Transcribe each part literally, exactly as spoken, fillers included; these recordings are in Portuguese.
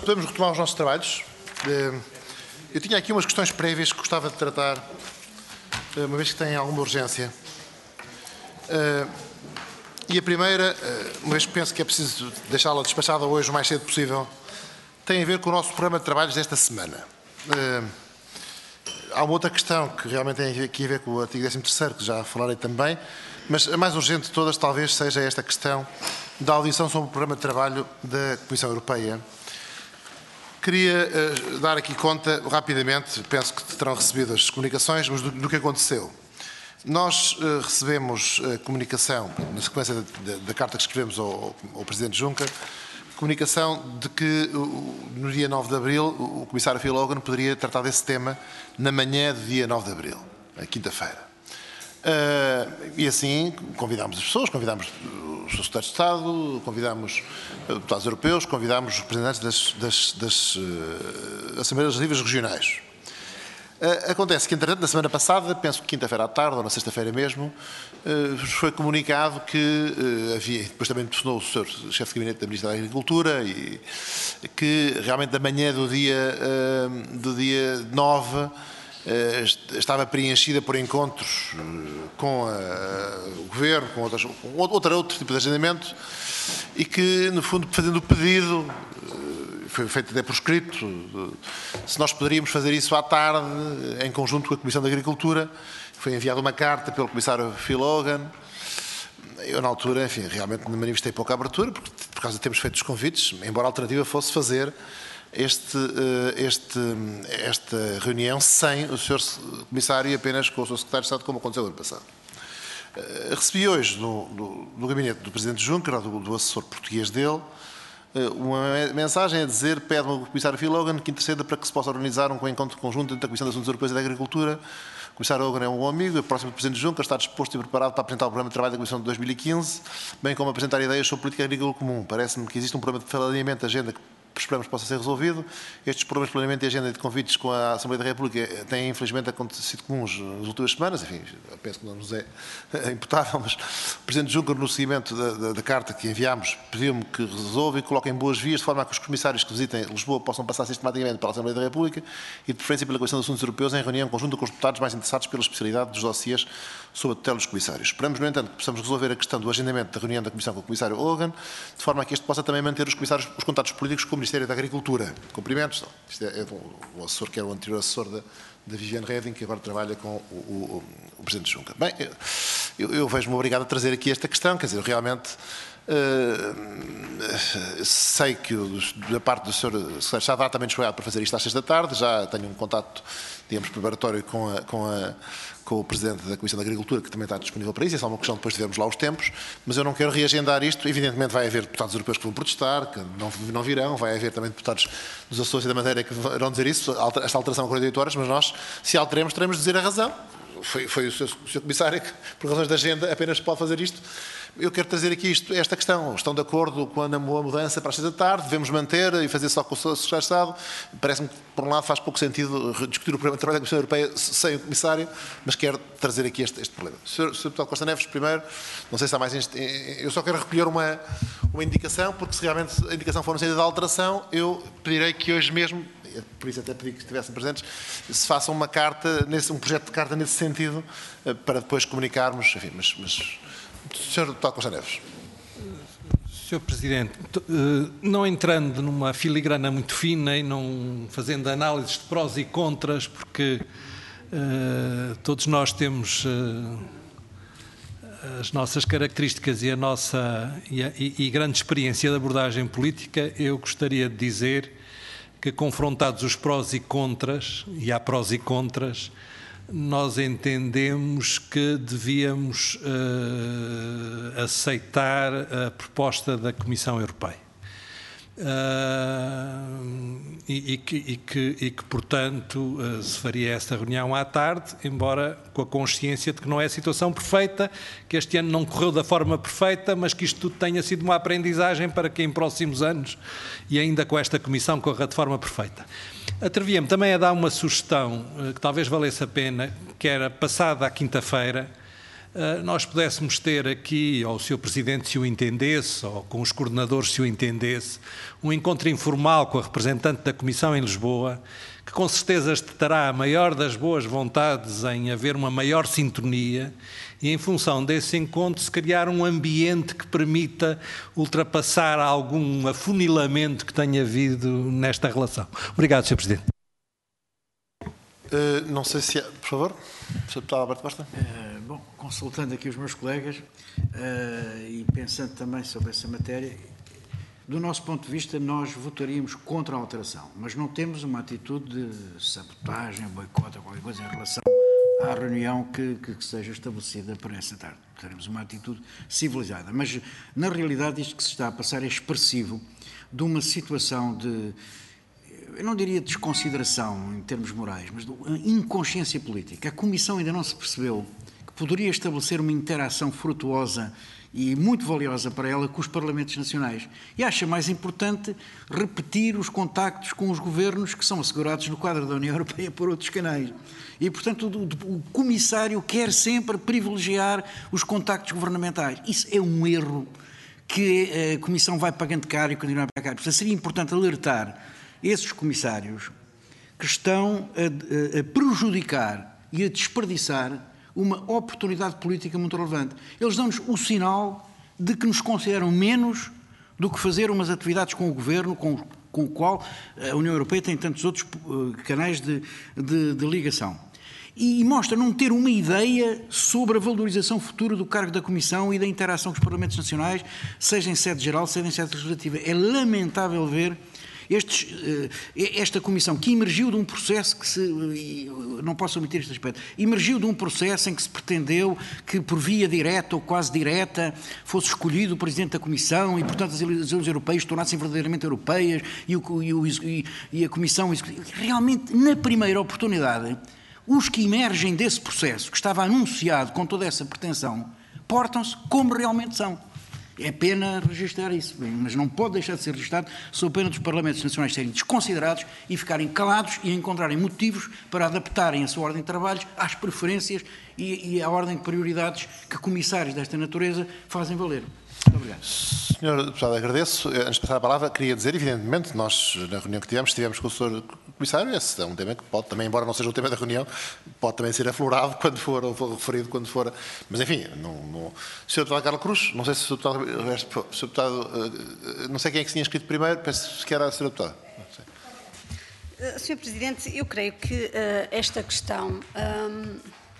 podemos retomar os nossos trabalhos. Eu tinha aqui umas questões prévias que gostava de tratar, uma vez que têm alguma urgência. E a primeira, uma vez que penso que é preciso deixá-la despachada hoje o mais cedo possível, tem a ver com o nosso programa de trabalhos desta semana. Há uma outra questão que realmente tem aqui a ver com o artigo décimo terceiro, que já falarei também, mas a mais urgente de todas talvez seja esta questão da audição sobre o programa de trabalho da Comissão Europeia. Queria uh, dar aqui conta, rapidamente, penso que terão recebido as comunicações, mas do, do que aconteceu. Nós uh, recebemos a comunicação, na sequência da, da, da carta que escrevemos ao, ao Presidente Juncker, comunicação de que uh, no dia nove de abril o Comissário Phil Hogan poderia tratar desse tema na manhã do dia nove de abril, a quinta-feira. Uh, e assim convidámos as pessoas, convidámos os secretários de Estado, convidámos deputados europeus, convidámos os representantes das, das, das uh, Assembleias Legislativas Regionais. Uh, acontece que, entretanto, na semana passada, penso que quinta-feira à tarde, ou na sexta-feira mesmo, uh, foi comunicado que uh, havia, depois também telefonou o senhor chefe de gabinete da Ministra da Agricultura, e que realmente da manhã do dia, uh, do dia nove estava preenchida por encontros com a, o Governo, com, outras, com outro, outro tipo de agendamento, e que, no fundo, fazendo o pedido, foi feito até por escrito, se nós poderíamos fazer isso à tarde, em conjunto com a Comissão de Agricultura. Foi enviada uma carta pelo Comissário Phil Hogan. Eu, na altura, enfim, realmente me manifestei pouca abertura, porque, por causa de termos feito os convites, embora a alternativa fosse fazer Este, este, esta reunião sem o senhor Comissário e apenas com o senhor Secretário de Estado, como aconteceu no ano passado. Recebi hoje no, no, no gabinete do Presidente Juncker, do, do assessor português dele, uma mensagem a dizer: pede-me o Comissário Phil Hogan que interceda para que se possa organizar um encontro conjunto entre a Comissão de Assuntos Europeus e da Agricultura. O Comissário Hogan é um bom amigo, é próximo do Presidente Juncker, está disposto e preparado para apresentar o programa de trabalho da Comissão de dois mil e quinze, bem como apresentar ideias sobre política agrícola comum. Parece-me que existe um problema de planeamento de agenda que esperamos que possa ser resolvido. Estes problemas de planeamento e agenda de convites com a Assembleia da República têm, infelizmente, acontecido comuns nas últimas semanas. Enfim, penso que não nos é imputável, mas o Presidente Juncker, no seguimento da, da, da carta que enviámos, pediu-me que resolva e coloque em boas vias, de forma a que os comissários que visitem Lisboa possam passar sistematicamente para a Assembleia da República e, de preferência, pela Comissão de Assuntos Europeus, em reunião conjunta com os deputados mais interessados pela especialidade dos dossiês sob a tutela dos comissários. Esperamos, no entanto, que possamos resolver a questão do agendamento da reunião da Comissão com o Comissário Hogan, de forma a que este possa também manter os comissários, os contatos políticos com o Ministério da Agricultura. Cumprimentos. Isto é, é o assessor que era o anterior assessor da, da Viviane Reding, que agora trabalha com o, o, o Presidente Juncker. Bem, eu, eu vejo-me obrigado a trazer aqui esta questão, quer dizer, realmente uh, sei que da parte do senhor Secretário de Estado há também disponibilidade para fazer isto às seis da tarde, já tenho um contacto, digamos, preparatório com a, com a com o Presidente da Comissão de Agricultura, que também está disponível para isso. É só uma questão depois de vermos lá os tempos, mas eu não quero reagendar isto. Evidentemente vai haver deputados europeus que vão protestar, que não, não virão, vai haver também deputados dos Açores e da Madeira que vão dizer isso, esta alteração de quarenta e oito horas, mas nós, se alteremos, teremos de dizer a razão. Foi, foi o senhor Comissário que, por razões de agenda, apenas pode fazer isto. Eu quero trazer aqui isto, esta questão. Estão de acordo com a mudança para as seis da tarde? Devemos manter e fazer só com o Secretário de Estado? Parece-me que, por um lado, faz pouco sentido discutir o programa de trabalho da Comissão Europeia sem o Comissário, mas quero trazer aqui este, este problema. senhor Deputado Costa Neves, primeiro, não sei se há mais... Eu só quero recolher uma, uma indicação, porque se realmente a indicação for no sentido da alteração, eu pedirei que hoje mesmo, por isso até pedi que estivessem presentes, se faça uma carta, nesse, um projeto de carta nesse sentido, para depois comunicarmos, enfim, mas... mas senhor Deputado Costa Neves. senhor Presidente, não entrando numa filigrana muito fina e não fazendo análises de prós e contras, porque uh, todos nós temos uh, as nossas características e a nossa e, a, e, e grande experiência de abordagem política, eu gostaria de dizer que, confrontados os prós e contras, e há prós e contras, nós entendemos que devíamos uh, aceitar a proposta da Comissão Europeia. Uh, e, e, que, e, que, e que, portanto, uh, se faria esta reunião à tarde, embora com a consciência de que não é a situação perfeita, que este ano não correu da forma perfeita, mas que isto tudo tenha sido uma aprendizagem para que em próximos anos, e ainda com esta Comissão, corra de forma perfeita. Atrevia-me também a dar uma sugestão uh, que talvez valesse a pena, que era, passada a quinta-feira, nós pudéssemos ter aqui, ou o senhor Presidente se o entendesse, ou com os coordenadores se o entendesse, um encontro informal com a representante da Comissão em Lisboa, que com certeza terá a maior das boas vontades em haver uma maior sintonia e, em função desse encontro, se criar um ambiente que permita ultrapassar algum afunilamento que tenha havido nesta relação. Obrigado, senhor Presidente. Uh, não sei se... Há... Por favor, senhor Deputado Alberto Costa. Uh, bom, consultando aqui os meus colegas uh, e pensando também sobre essa matéria, do nosso ponto de vista, nós votaríamos contra a alteração, mas não temos uma atitude de sabotagem, boicote ou qualquer coisa em relação à reunião que, que, que seja estabelecida para essa tarde. Teremos uma atitude civilizada, mas na realidade isto que se está a passar é expressivo de uma situação de, eu não diria desconsideração em termos morais, mas de inconsciência política. A Comissão ainda não se percebeu que poderia estabelecer uma interação frutuosa e muito valiosa para ela com os Parlamentos Nacionais. E acha mais importante repetir os contactos com os governos que são assegurados no quadro da União Europeia por outros canais. E, portanto, o, o Comissário quer sempre privilegiar os contactos governamentais. Isso é um erro que a Comissão vai pagando caro e continua a pagar caro. Portanto, seria importante alertar esses Comissários que estão a, a, a prejudicar e a desperdiçar uma oportunidade política muito relevante. Eles dão-nos o sinal de que nos consideram menos do que fazer umas atividades com o Governo, com, com o qual a União Europeia tem tantos outros uh, canais de, de, de ligação. E, e mostra não ter uma ideia sobre a valorização futura do cargo da Comissão e da interação com os Parlamentos Nacionais, seja em sede geral, seja em sede legislativa. É lamentável ver Estes, esta Comissão que emergiu de um processo que se, não posso omitir este aspecto, emergiu de um processo em que se pretendeu que por via direta ou quase direta fosse escolhido o Presidente da Comissão e, portanto, as eleições europeias tornassem verdadeiramente europeias e, o, e, o, e a Comissão... Realmente, na primeira oportunidade, os que emergem desse processo, que estava anunciado com toda essa pretensão, portam-se como realmente são. É pena registrar isso, mas não pode deixar de ser registado sob pena dos Parlamentos Nacionais serem desconsiderados e ficarem calados e encontrarem motivos para adaptarem a sua ordem de trabalhos às preferências e, e à ordem de prioridades que comissários desta natureza fazem valer. Muito obrigado. senhor Deputado, agradeço. Antes de passar a palavra, queria dizer, evidentemente, nós, na reunião que tivemos, estivemos com o senhor Comissário, esse é um tema que pode também, embora não seja o tema da reunião, pode também ser aflorado quando for, ou for referido quando for. Mas, enfim, não, não... senhor Deputado Carlos Cruz, não sei se o senhor Deputado, senhor Deputado, não sei quem é que se tinha escrito primeiro, penso que era a senhora Deputada. senhor Presidente, eu creio que uh, esta questão... Um,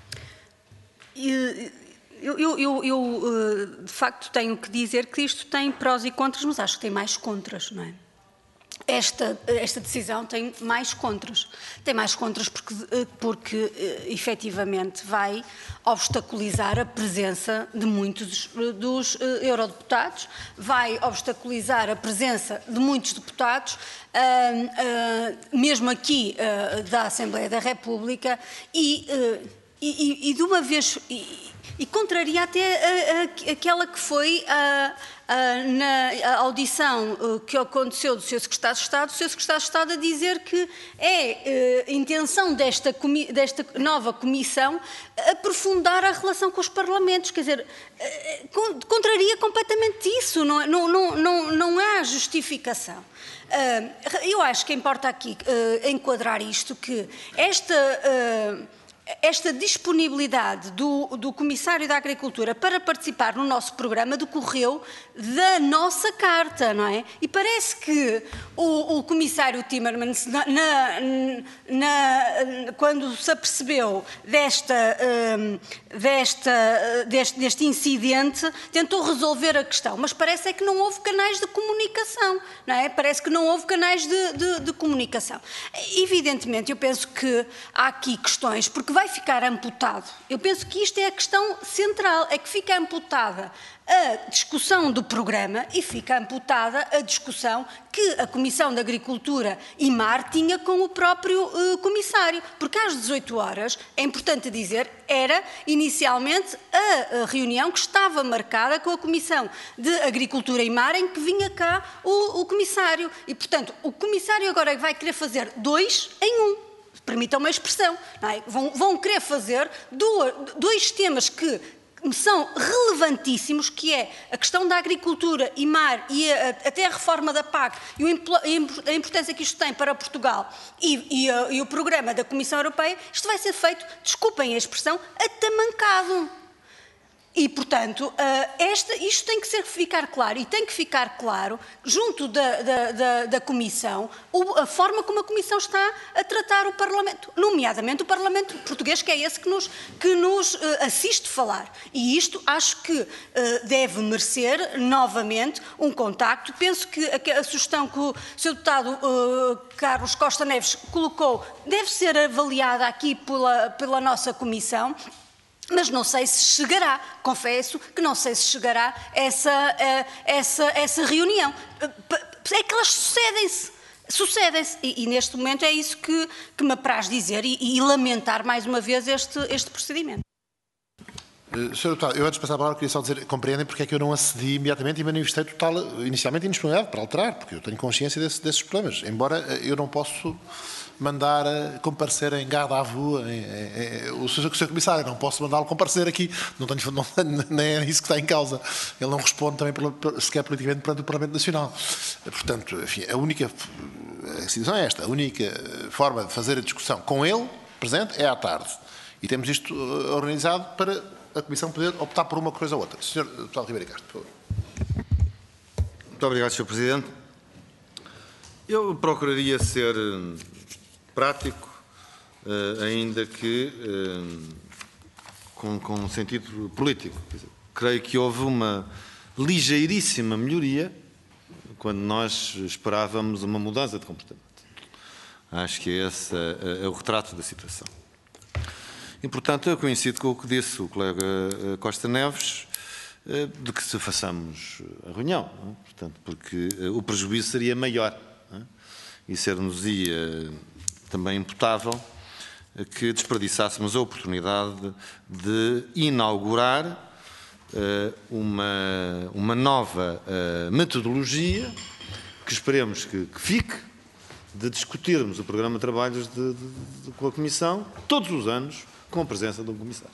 eu, eu, eu, eu uh, de facto, tenho que dizer que isto tem prós e contras, mas acho que tem mais contras, não é? Esta, esta decisão tem mais contras. Tem mais contras porque, porque efetivamente vai obstaculizar a presença de muitos dos eurodeputados, vai obstaculizar a presença de muitos deputados, uh, uh, mesmo aqui uh, da Assembleia da República, e, uh, e, e de uma vez... E, e contraria até a, a, aquela que foi a, a, na a audição que aconteceu do senhor Secretário de Estado, o senhor Secretário de Estado a dizer que é a intenção desta, desta nova comissão aprofundar a relação com os parlamentos, quer dizer, contraria completamente isso, não, não, não, não, não há justificação. Eu acho que importa aqui enquadrar isto, que esta... Esta disponibilidade do, do Comissário da Agricultura para participar no nosso programa decorreu da nossa carta, não é? E parece que o, o Comissário Timmermans, na, na, na, quando se apercebeu desta, um, desta, deste, deste incidente, tentou resolver a questão, mas parece é que não houve canais de comunicação, não é? Parece que não houve canais de, de, de comunicação. Evidentemente, eu penso que há aqui questões, porque vai ficar amputado. Eu penso que isto é a questão central, é que fica amputada a discussão do programa e fica amputada a discussão que a Comissão de Agricultura e Mar tinha com o próprio uh, Comissário, porque às dezoito horas, é importante dizer, era inicialmente a, a reunião que estava marcada com a Comissão de Agricultura e Mar, em que vinha cá o, o Comissário, e portanto o Comissário agora vai querer fazer dois em um. Permitam uma expressão, não é? vão, vão querer fazer dois, dois temas que me são relevantíssimos, que é a questão da agricultura e mar e a, até a reforma da P A C e a importância que isto tem para Portugal e, e, a, e o programa da Comissão Europeia, isto vai ser feito, desculpem a expressão, atamancado. E, portanto, esta, isto tem que ser, ficar claro, e tem que ficar claro, junto da, da, da, da Comissão, a forma como a Comissão está a tratar o Parlamento, nomeadamente o Parlamento português, que é esse que nos, que nos assiste falar. E isto acho que deve merecer, novamente, um contacto. Penso que a, a sugestão que o senhor Deputado Carlos Costa Neves colocou deve ser avaliada aqui pela, pela nossa Comissão. Mas não sei se chegará, confesso que não sei se chegará essa, essa, essa reunião. É que elas sucedem-se, sucedem-se. E, e neste momento é isso que, que me apraz dizer e, e lamentar mais uma vez este, este procedimento. senhor Deputado, eu antes de passar a palavra queria só dizer, compreendem porque é que eu não acedi imediatamente e manifestei total, inicialmente, indisponibilidade para alterar, porque eu tenho consciência desse, desses problemas, embora eu não posso mandar comparecer em garde à vua, em, em, em, o senhor Comissário, não posso mandá-lo comparecer aqui, não tenho, não, nem é isso que está em causa. Ele não responde também sequer politicamente perante o Parlamento Nacional. Portanto, enfim, a única, a decisão é esta, a única forma de fazer a discussão com ele, presente, é à tarde. E temos isto organizado para a Comissão poder optar por uma coisa ou outra. senhor Deputado Ribeiro Castro, por favor. Muito obrigado, senhor Presidente. Eu procuraria ser prático, ainda que com, com um sentido político. Creio que houve uma ligeiríssima melhoria quando nós esperávamos uma mudança de comportamento. Acho que esse é o retrato da situação. E, portanto, eu coincido com o que disse o colega Costa Neves, de que se façamos a reunião, não é? Portanto, porque o prejuízo seria maior, não é? E ser-nos-ia também imputável que desperdiçássemos a oportunidade de inaugurar uh, uma, uma nova uh, metodologia que esperemos que, que fique, de discutirmos o programa de trabalhos de, de, de, com a Comissão todos os anos com a presença de um Comissário.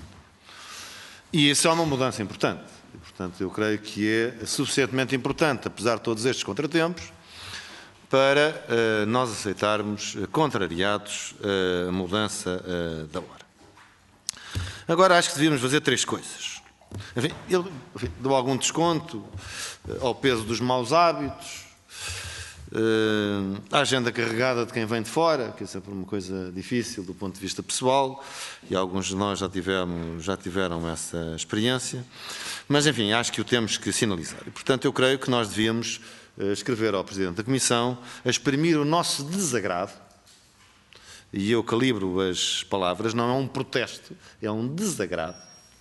E isso é uma mudança importante. E, portanto, eu creio que é suficientemente importante, apesar de todos estes contratempos, para uh, nós aceitarmos, uh, contrariados, uh, a mudança uh, da hora. Agora, acho que devíamos fazer três coisas. Enfim, eu enfim, dou algum desconto uh, ao peso dos maus hábitos, uh, a agenda carregada de quem vem de fora, que é sempre uma coisa difícil do ponto de vista pessoal, e alguns de nós já, tivemos, já tiveram essa experiência. Mas, enfim, acho que o temos que sinalizar. E, portanto, eu creio que nós devíamos escrever ao Presidente da Comissão, a exprimir o nosso desagrado, e eu calibro as palavras, não é um protesto, é um desagrado.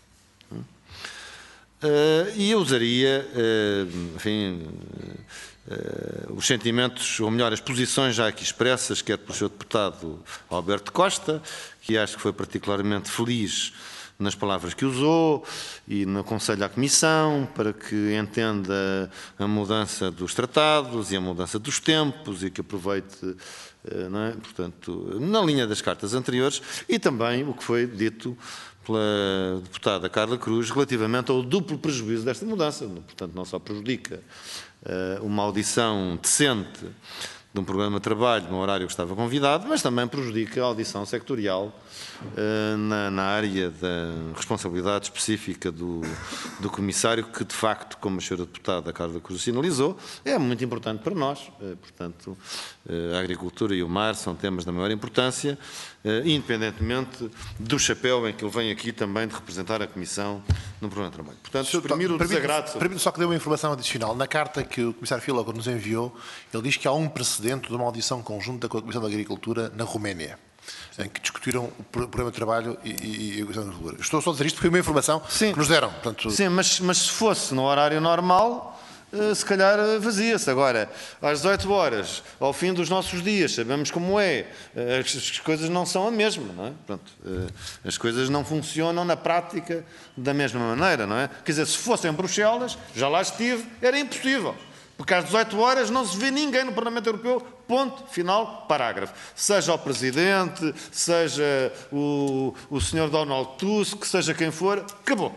E eu usaria, enfim, os sentimentos, ou melhor, as posições já aqui expressas, quer pelo senhor Deputado Alberto Costa, que acho que foi particularmente feliz nas palavras que usou, e no aconselho à Comissão para que entenda a mudança dos tratados e a mudança dos tempos e que aproveite, não é? Portanto, na linha das cartas anteriores, e também o que foi dito pela deputada Carla Cruz relativamente ao duplo prejuízo desta mudança. Portanto, não só prejudica uh, uma audição decente de um programa de trabalho no horário que estava convidado, mas também prejudica a audição sectorial uh, na, na área da responsabilidade específica do, do Comissário, que de facto, como a senhora deputada Carla Cruz sinalizou, é muito importante para nós. Uh, portanto, uh, a agricultura e o mar são temas da maior importância, uh, independentemente do chapéu em que ele vem aqui também de representar a Comissão no programa de trabalho. Portanto, exprimir o desagrado. Permite só que dê uma informação adicional. Na carta que o Comissário Filogo nos enviou, ele diz que há um precedente de uma audição conjunta com a Comissão da Agricultura na Roménia, em que discutiram o programa de trabalho e, e, e a Comissão da Agricultura. Estou só a dizer isto porque foi uma informação Sim. que nos deram. Portanto... Sim, mas, mas se fosse no horário normal, se calhar vazia-se. Agora, às dezoito horas, ao fim dos nossos dias, sabemos como é, as coisas não são a mesma, não é? Pronto, as coisas não funcionam na prática da mesma maneira, não é? Quer dizer, se fosse em Bruxelas, já lá estive, era impossível. Porque às dezoito horas não se vê ninguém no Parlamento Europeu, ponto, final, parágrafo. Seja o Presidente, seja o, o senhor Donald Tusk, seja quem for, acabou.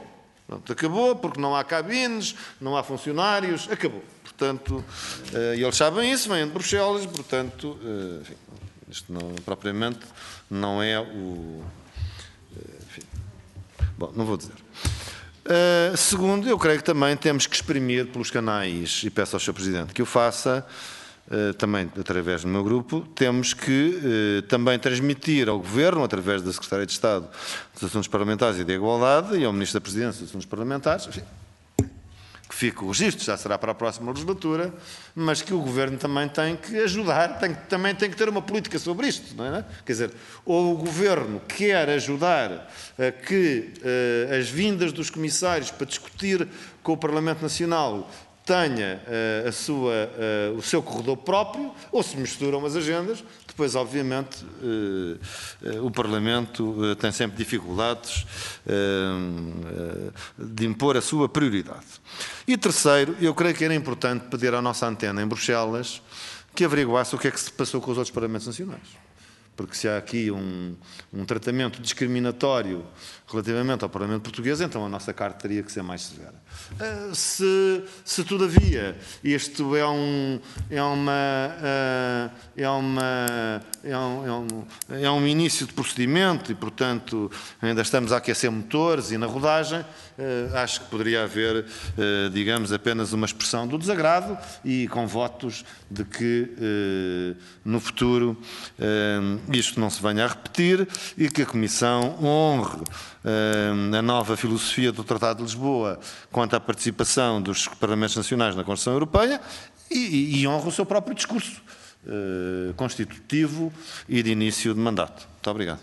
Pronto, acabou, porque não há cabines, não há funcionários, acabou. Portanto, e eles sabem isso, vêm de Bruxelas, portanto, enfim, isto não, propriamente não é o... Enfim, bom, não vou dizer. Uh, segundo, eu creio que também temos que exprimir pelos canais, e peço ao senhor Presidente que o faça, Uh, também através do meu grupo, temos que uh, também transmitir ao Governo, através da Secretaria de Estado dos Assuntos Parlamentares e da Igualdade, e ao Ministro da Presidência dos Assuntos Parlamentares, enfim, que fique o registro, já será para a próxima legislatura, mas que o Governo também tem que ajudar, tem, também tem que ter uma política sobre isto, não é? Quer dizer, ou o Governo quer ajudar a que uh, as vindas dos comissários para discutir com o Parlamento Nacional tenha uh, a sua, uh, o seu corredor próprio, ou se misturam as agendas, depois, obviamente, uh, uh, o Parlamento uh, tem sempre dificuldades uh, uh, de impor a sua prioridade. E terceiro, eu creio que era importante pedir à nossa antena em Bruxelas que averiguasse o que é que se passou com os outros Parlamentos Nacionais. Porque se há aqui um, um tratamento discriminatório relativamente ao Parlamento Português, então a nossa carta teria que ser mais severa. Uh, se, se, todavia, isto é um, é uma, uh, é uma, é um, é um, é um início de procedimento e, portanto, ainda estamos a aquecer motores e na rodagem, uh, acho que poderia haver, uh, digamos, apenas uma expressão do desagrado e com votos de que, uh, no futuro, uh, isto não se venha a repetir e que a Comissão honre a nova filosofia do Tratado de Lisboa quanto à participação dos Parlamentos Nacionais na Constituição Europeia e, e honra o seu próprio discurso uh, constitutivo e de início de mandato. Muito obrigado.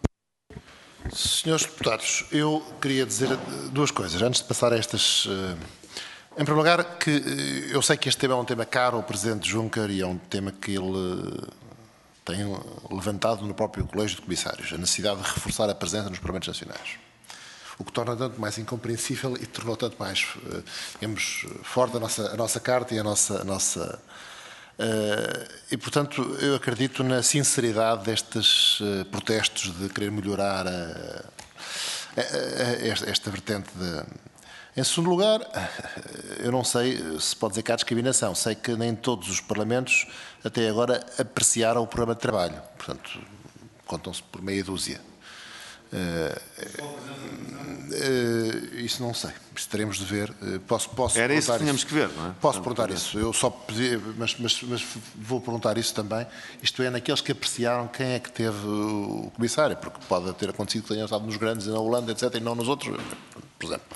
Senhores deputados, eu queria dizer duas coisas, antes de passar a estas... Uh, em primeiro lugar, que eu sei que este tema é um tema caro ao Presidente Juncker e é um tema que ele tem levantado no próprio Colégio de Comissários, a necessidade de reforçar a presença nos Parlamentos Nacionais. O que torna tanto mais incompreensível e tornou tanto mais, digamos, forte a nossa, a nossa carta e a nossa... A nossa uh, e, portanto, eu acredito na sinceridade destes uh, protestos de querer melhorar a, a, a, esta, esta vertente de... Em segundo lugar, eu não sei se pode dizer que há discriminação. Sei que nem todos os Parlamentos, até agora, apreciaram o programa de trabalho. Portanto, contam-se por meia dúzia. Uh, uh, isso não sei. Isso teremos de ver. Uh, posso, posso Era isso que tínhamos isso. que ver, não é? Posso perguntar isso. Eu só pedi, mas, mas, mas vou perguntar isso também. Isto é, naqueles que apreciaram, quem é que teve o comissário? Porque pode ter acontecido que tenham estado nos grandes, na Holanda, etcétera, e não nos outros, por exemplo.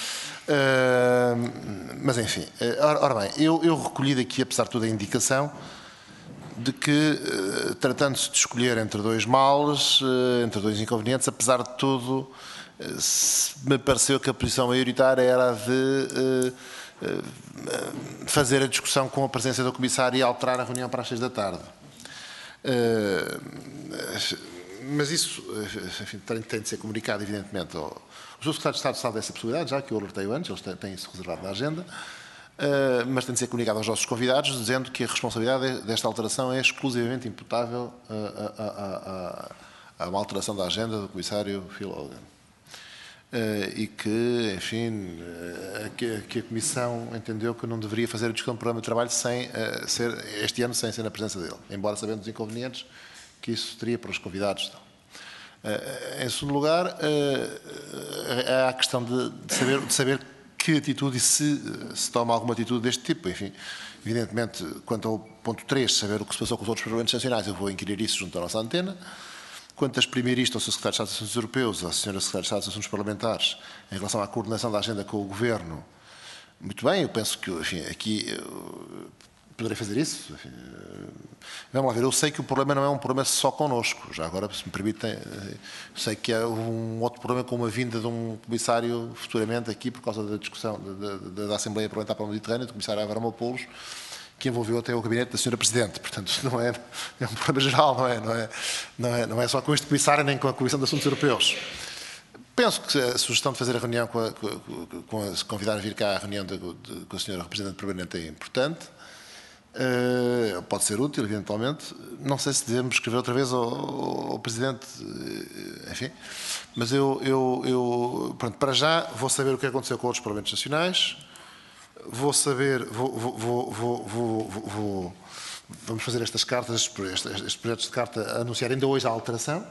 Uh, mas enfim, uh, ora, ora bem, eu, eu recolhi daqui, apesar de tudo, a indicação de que, uh, tratando-se de escolher entre dois males, uh, entre dois inconvenientes, apesar de tudo, uh, se, me pareceu que a posição maioritária era a de uh, uh, fazer a discussão com a presença do Comissário e alterar a reunião para as seis da tarde. Uh, mas isso, enfim, tem, tem de ser comunicado, evidentemente, ao, o senhor Secretário de Estado sabe dessa possibilidade, já que eu alertei antes, eles têm, têm isso reservado na agenda, uh, mas tem de ser comunicado aos nossos convidados, dizendo que a responsabilidade desta alteração é exclusivamente imputável a, a, a, a, a uma alteração da agenda do Comissário Phil Hogan. Uh, e que, enfim, uh, que, que a Comissão entendeu que não deveria fazer a discussão do programa de trabalho sem, uh, ser, este ano sem ser na presença dele, embora sabendo os inconvenientes que isso teria para os convidados. Uh, em segundo lugar, uh, há a questão de, de, saber, de saber que atitude e se se toma alguma atitude deste tipo. Enfim, evidentemente, quanto ao ponto três, saber o que se passou com os outros Parlamentos Nacionais, eu vou inquirir isso junto à nossa antena. Quanto a exprimir isto ao senhor Secretário de Estado dos Assuntos Europeus, à senhora Secretária de Estado dos Assuntos Parlamentares, em relação à coordenação da agenda com o Governo, muito bem, eu penso que, enfim, aqui eu poderei fazer isso. Enfim, vamos lá ver, eu sei que o problema não é um problema só connosco, já agora, se me permitem, sei que há um outro problema com uma vinda de um comissário futuramente aqui, por causa da discussão da, da, da Assembleia Parlamentar para o Mediterrâneo, do comissário Avramopoulos, que envolveu até o gabinete da senhora Presidente. Portanto, não é, é um problema geral, não é, não, é, não, é, não é só com este comissário nem com a Comissão de Assuntos Europeus. Penso que a sugestão de fazer a reunião com a, com a, com a se convidar a vir cá à reunião de, de, com a senhora Representante Permanente é importante. Uh, pode ser útil, eventualmente. Não sei se devemos escrever outra vez ao, ao Presidente, enfim. Mas eu, eu, eu, pronto, para já, vou saber o que aconteceu com outros Parlamentos Nacionais. Vou saber, vou, vou, vou, vou, vou, vou vamos fazer estas cartas, estes, estes projetos de carta, a anunciar ainda hoje a alteração.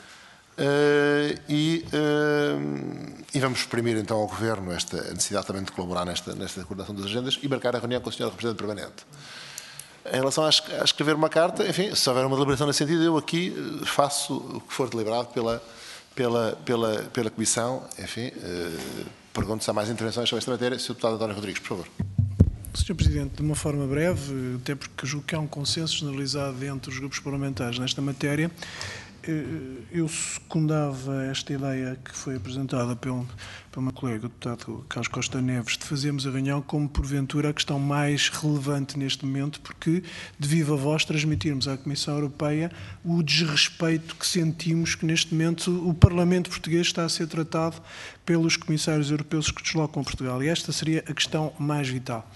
Uh, e, uh, e vamos exprimir então ao Governo esta necessidade também de colaborar nesta, nesta coordenação das agendas e marcar a reunião com a senhora Representante Permanente. Em relação a escrever uma carta, enfim, se houver uma deliberação nesse sentido, eu aqui faço o que for deliberado pela, pela, pela, pela Comissão. Enfim, uh, pergunto se há mais intervenções sobre esta matéria. senhor Deputado António Rodrigues, por favor. senhor Presidente, de uma forma breve, até porque julgo que há um consenso generalizado entre os grupos parlamentares nesta matéria, eu secundava esta ideia que foi apresentada pelo, pelo meu colega, o deputado Carlos Costa Neves, de fazermos a reunião como, porventura, a questão mais relevante neste momento, porque, de viva voz, transmitirmos à Comissão Europeia o desrespeito que sentimos que, neste momento, o Parlamento português está a ser tratado pelos comissários europeus que deslocam a Portugal. E esta seria a questão mais vital.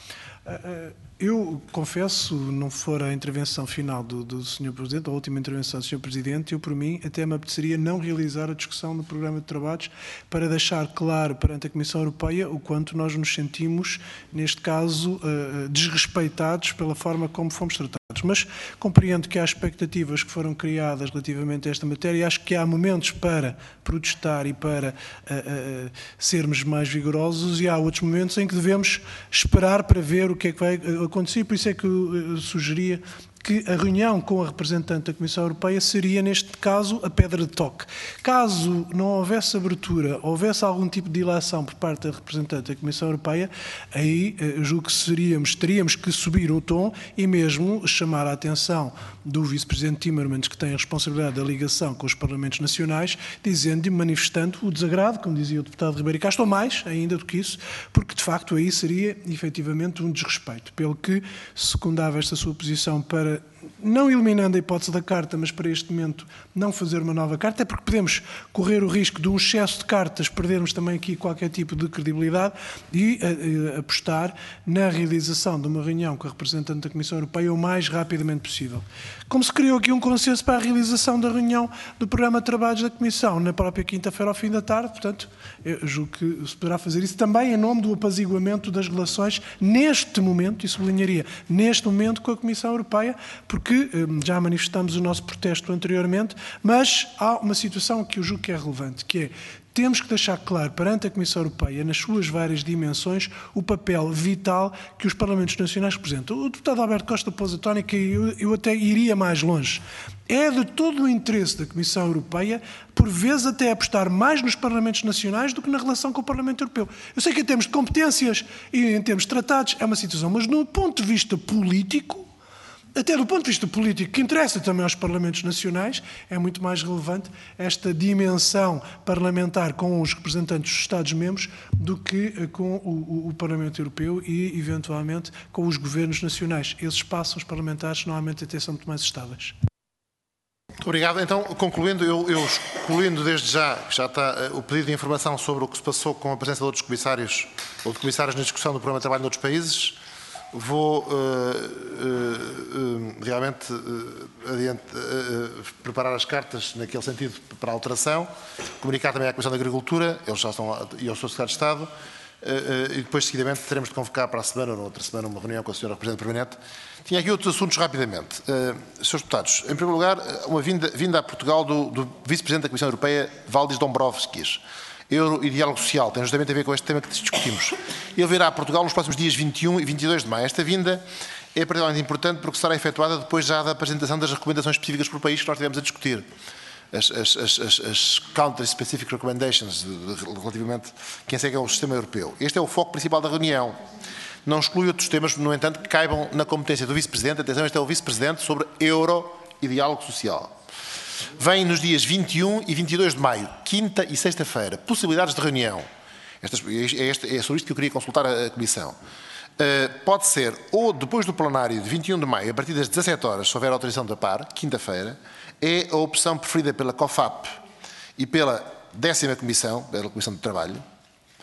Eu confesso, não for a intervenção final do, do senhor Presidente, a última intervenção do senhor Presidente, eu, por mim, até me apeteceria não realizar a discussão do programa de trabalhos para deixar claro perante a Comissão Europeia o quanto nós nos sentimos, neste caso, desrespeitados pela forma como fomos tratados. Mas compreendo que há expectativas que foram criadas relativamente a esta matéria e acho que há momentos para protestar e para uh, uh, sermos mais vigorosos e há outros momentos em que devemos esperar para ver o que é que vai acontecer. Por isso é que eu uh, sugeria que a reunião com a representante da Comissão Europeia seria, neste caso, a pedra de toque. Caso não houvesse abertura, houvesse algum tipo de dilação por parte da representante da Comissão Europeia, aí eu julgo que seríamos, teríamos que subir o tom e mesmo chamar a atenção do Vice-Presidente Timmermans, que tem a responsabilidade da ligação com os Parlamentos Nacionais, dizendo e manifestando o desagrado, como dizia o deputado Ribeiro Castro, ou mais ainda do que isso, porque de facto aí seria efetivamente um desrespeito, pelo que secundava esta sua posição para, não eliminando a hipótese da carta, mas para este momento não fazer uma nova carta, é porque podemos correr o risco de um excesso de cartas, perdermos também aqui qualquer tipo de credibilidade e a, a, apostar na realização de uma reunião com a representante da Comissão Europeia o mais rapidamente possível. Como se criou aqui um consenso para a realização da reunião do programa de trabalhos da Comissão na própria quinta-feira ao fim da tarde, portanto, eu julgo que se poderá fazer isso também em nome do apaziguamento das relações neste momento, e sublinharia, neste momento com a Comissão Europeia, porque já manifestamos o nosso protesto anteriormente, mas há uma situação que eu julgo que é relevante, que é, temos que deixar claro perante a Comissão Europeia, nas suas várias dimensões, o papel vital que os Parlamentos Nacionais representam. O deputado Alberto Costa pôs a tónica e eu, eu até iria mais longe. É de todo o interesse da Comissão Europeia, por vezes até apostar mais nos Parlamentos Nacionais do que na relação com o Parlamento Europeu. Eu sei que em termos de competências e em termos de tratados é uma situação, mas no ponto de vista político, até do ponto de vista político, que interessa também aos Parlamentos Nacionais, é muito mais relevante esta dimensão parlamentar com os representantes dos Estados-membros do que com o, o, o Parlamento Europeu e, eventualmente, com os governos nacionais. Esses espaços parlamentares, normalmente, até são muito mais estáveis. Muito obrigado. Então, concluindo, eu, eu excluindo desde já, já está uh, o pedido de informação sobre o que se passou com a presença de outros comissários ou de comissários na discussão do programa de trabalho de outros países, vou uh, uh, uh, realmente uh, adiante, uh, preparar as cartas naquele sentido para a alteração, comunicar também à Comissão de Agricultura, eles já estão lá, e ao seu Secretário de Estado, uh, uh, e depois, seguidamente, teremos de convocar para a semana ou outra semana uma reunião com a senhora Representante Permanente. Tinha aqui outros assuntos rapidamente. Uh, senhores Deputados, em primeiro lugar, uma vinda, vinda a Portugal do, do Vice-Presidente da Comissão Europeia, Valdis Dombrovskis. Euro e diálogo social, tem justamente a ver com este tema que discutimos. Ele virá a Portugal nos próximos dias vinte e um e vinte e dois de maio. Esta vinda é particularmente importante porque será efetuada depois já da apresentação das recomendações específicas por país que nós tivemos a discutir. As, as, as, as Country-Specific Recommendations, relativamente a quem segue ao sistema europeu. Este é o foco principal da reunião. Não exclui outros temas, no entanto, que caibam na competência do Vice-Presidente. Atenção, este é o Vice-Presidente sobre Euro e diálogo social. Vem nos dias vinte e um e vinte e dois de maio, quinta e sexta-feira, possibilidades de reunião. Estas, é, este, é sobre isto que eu queria consultar a, a Comissão. Uh, pode ser ou depois do plenário de vinte e um de maio, a partir das dezassete horas, se houver autorização da P A R, quinta-feira, é a opção preferida pela COFAP e pela décima Comissão, pela Comissão de Trabalho,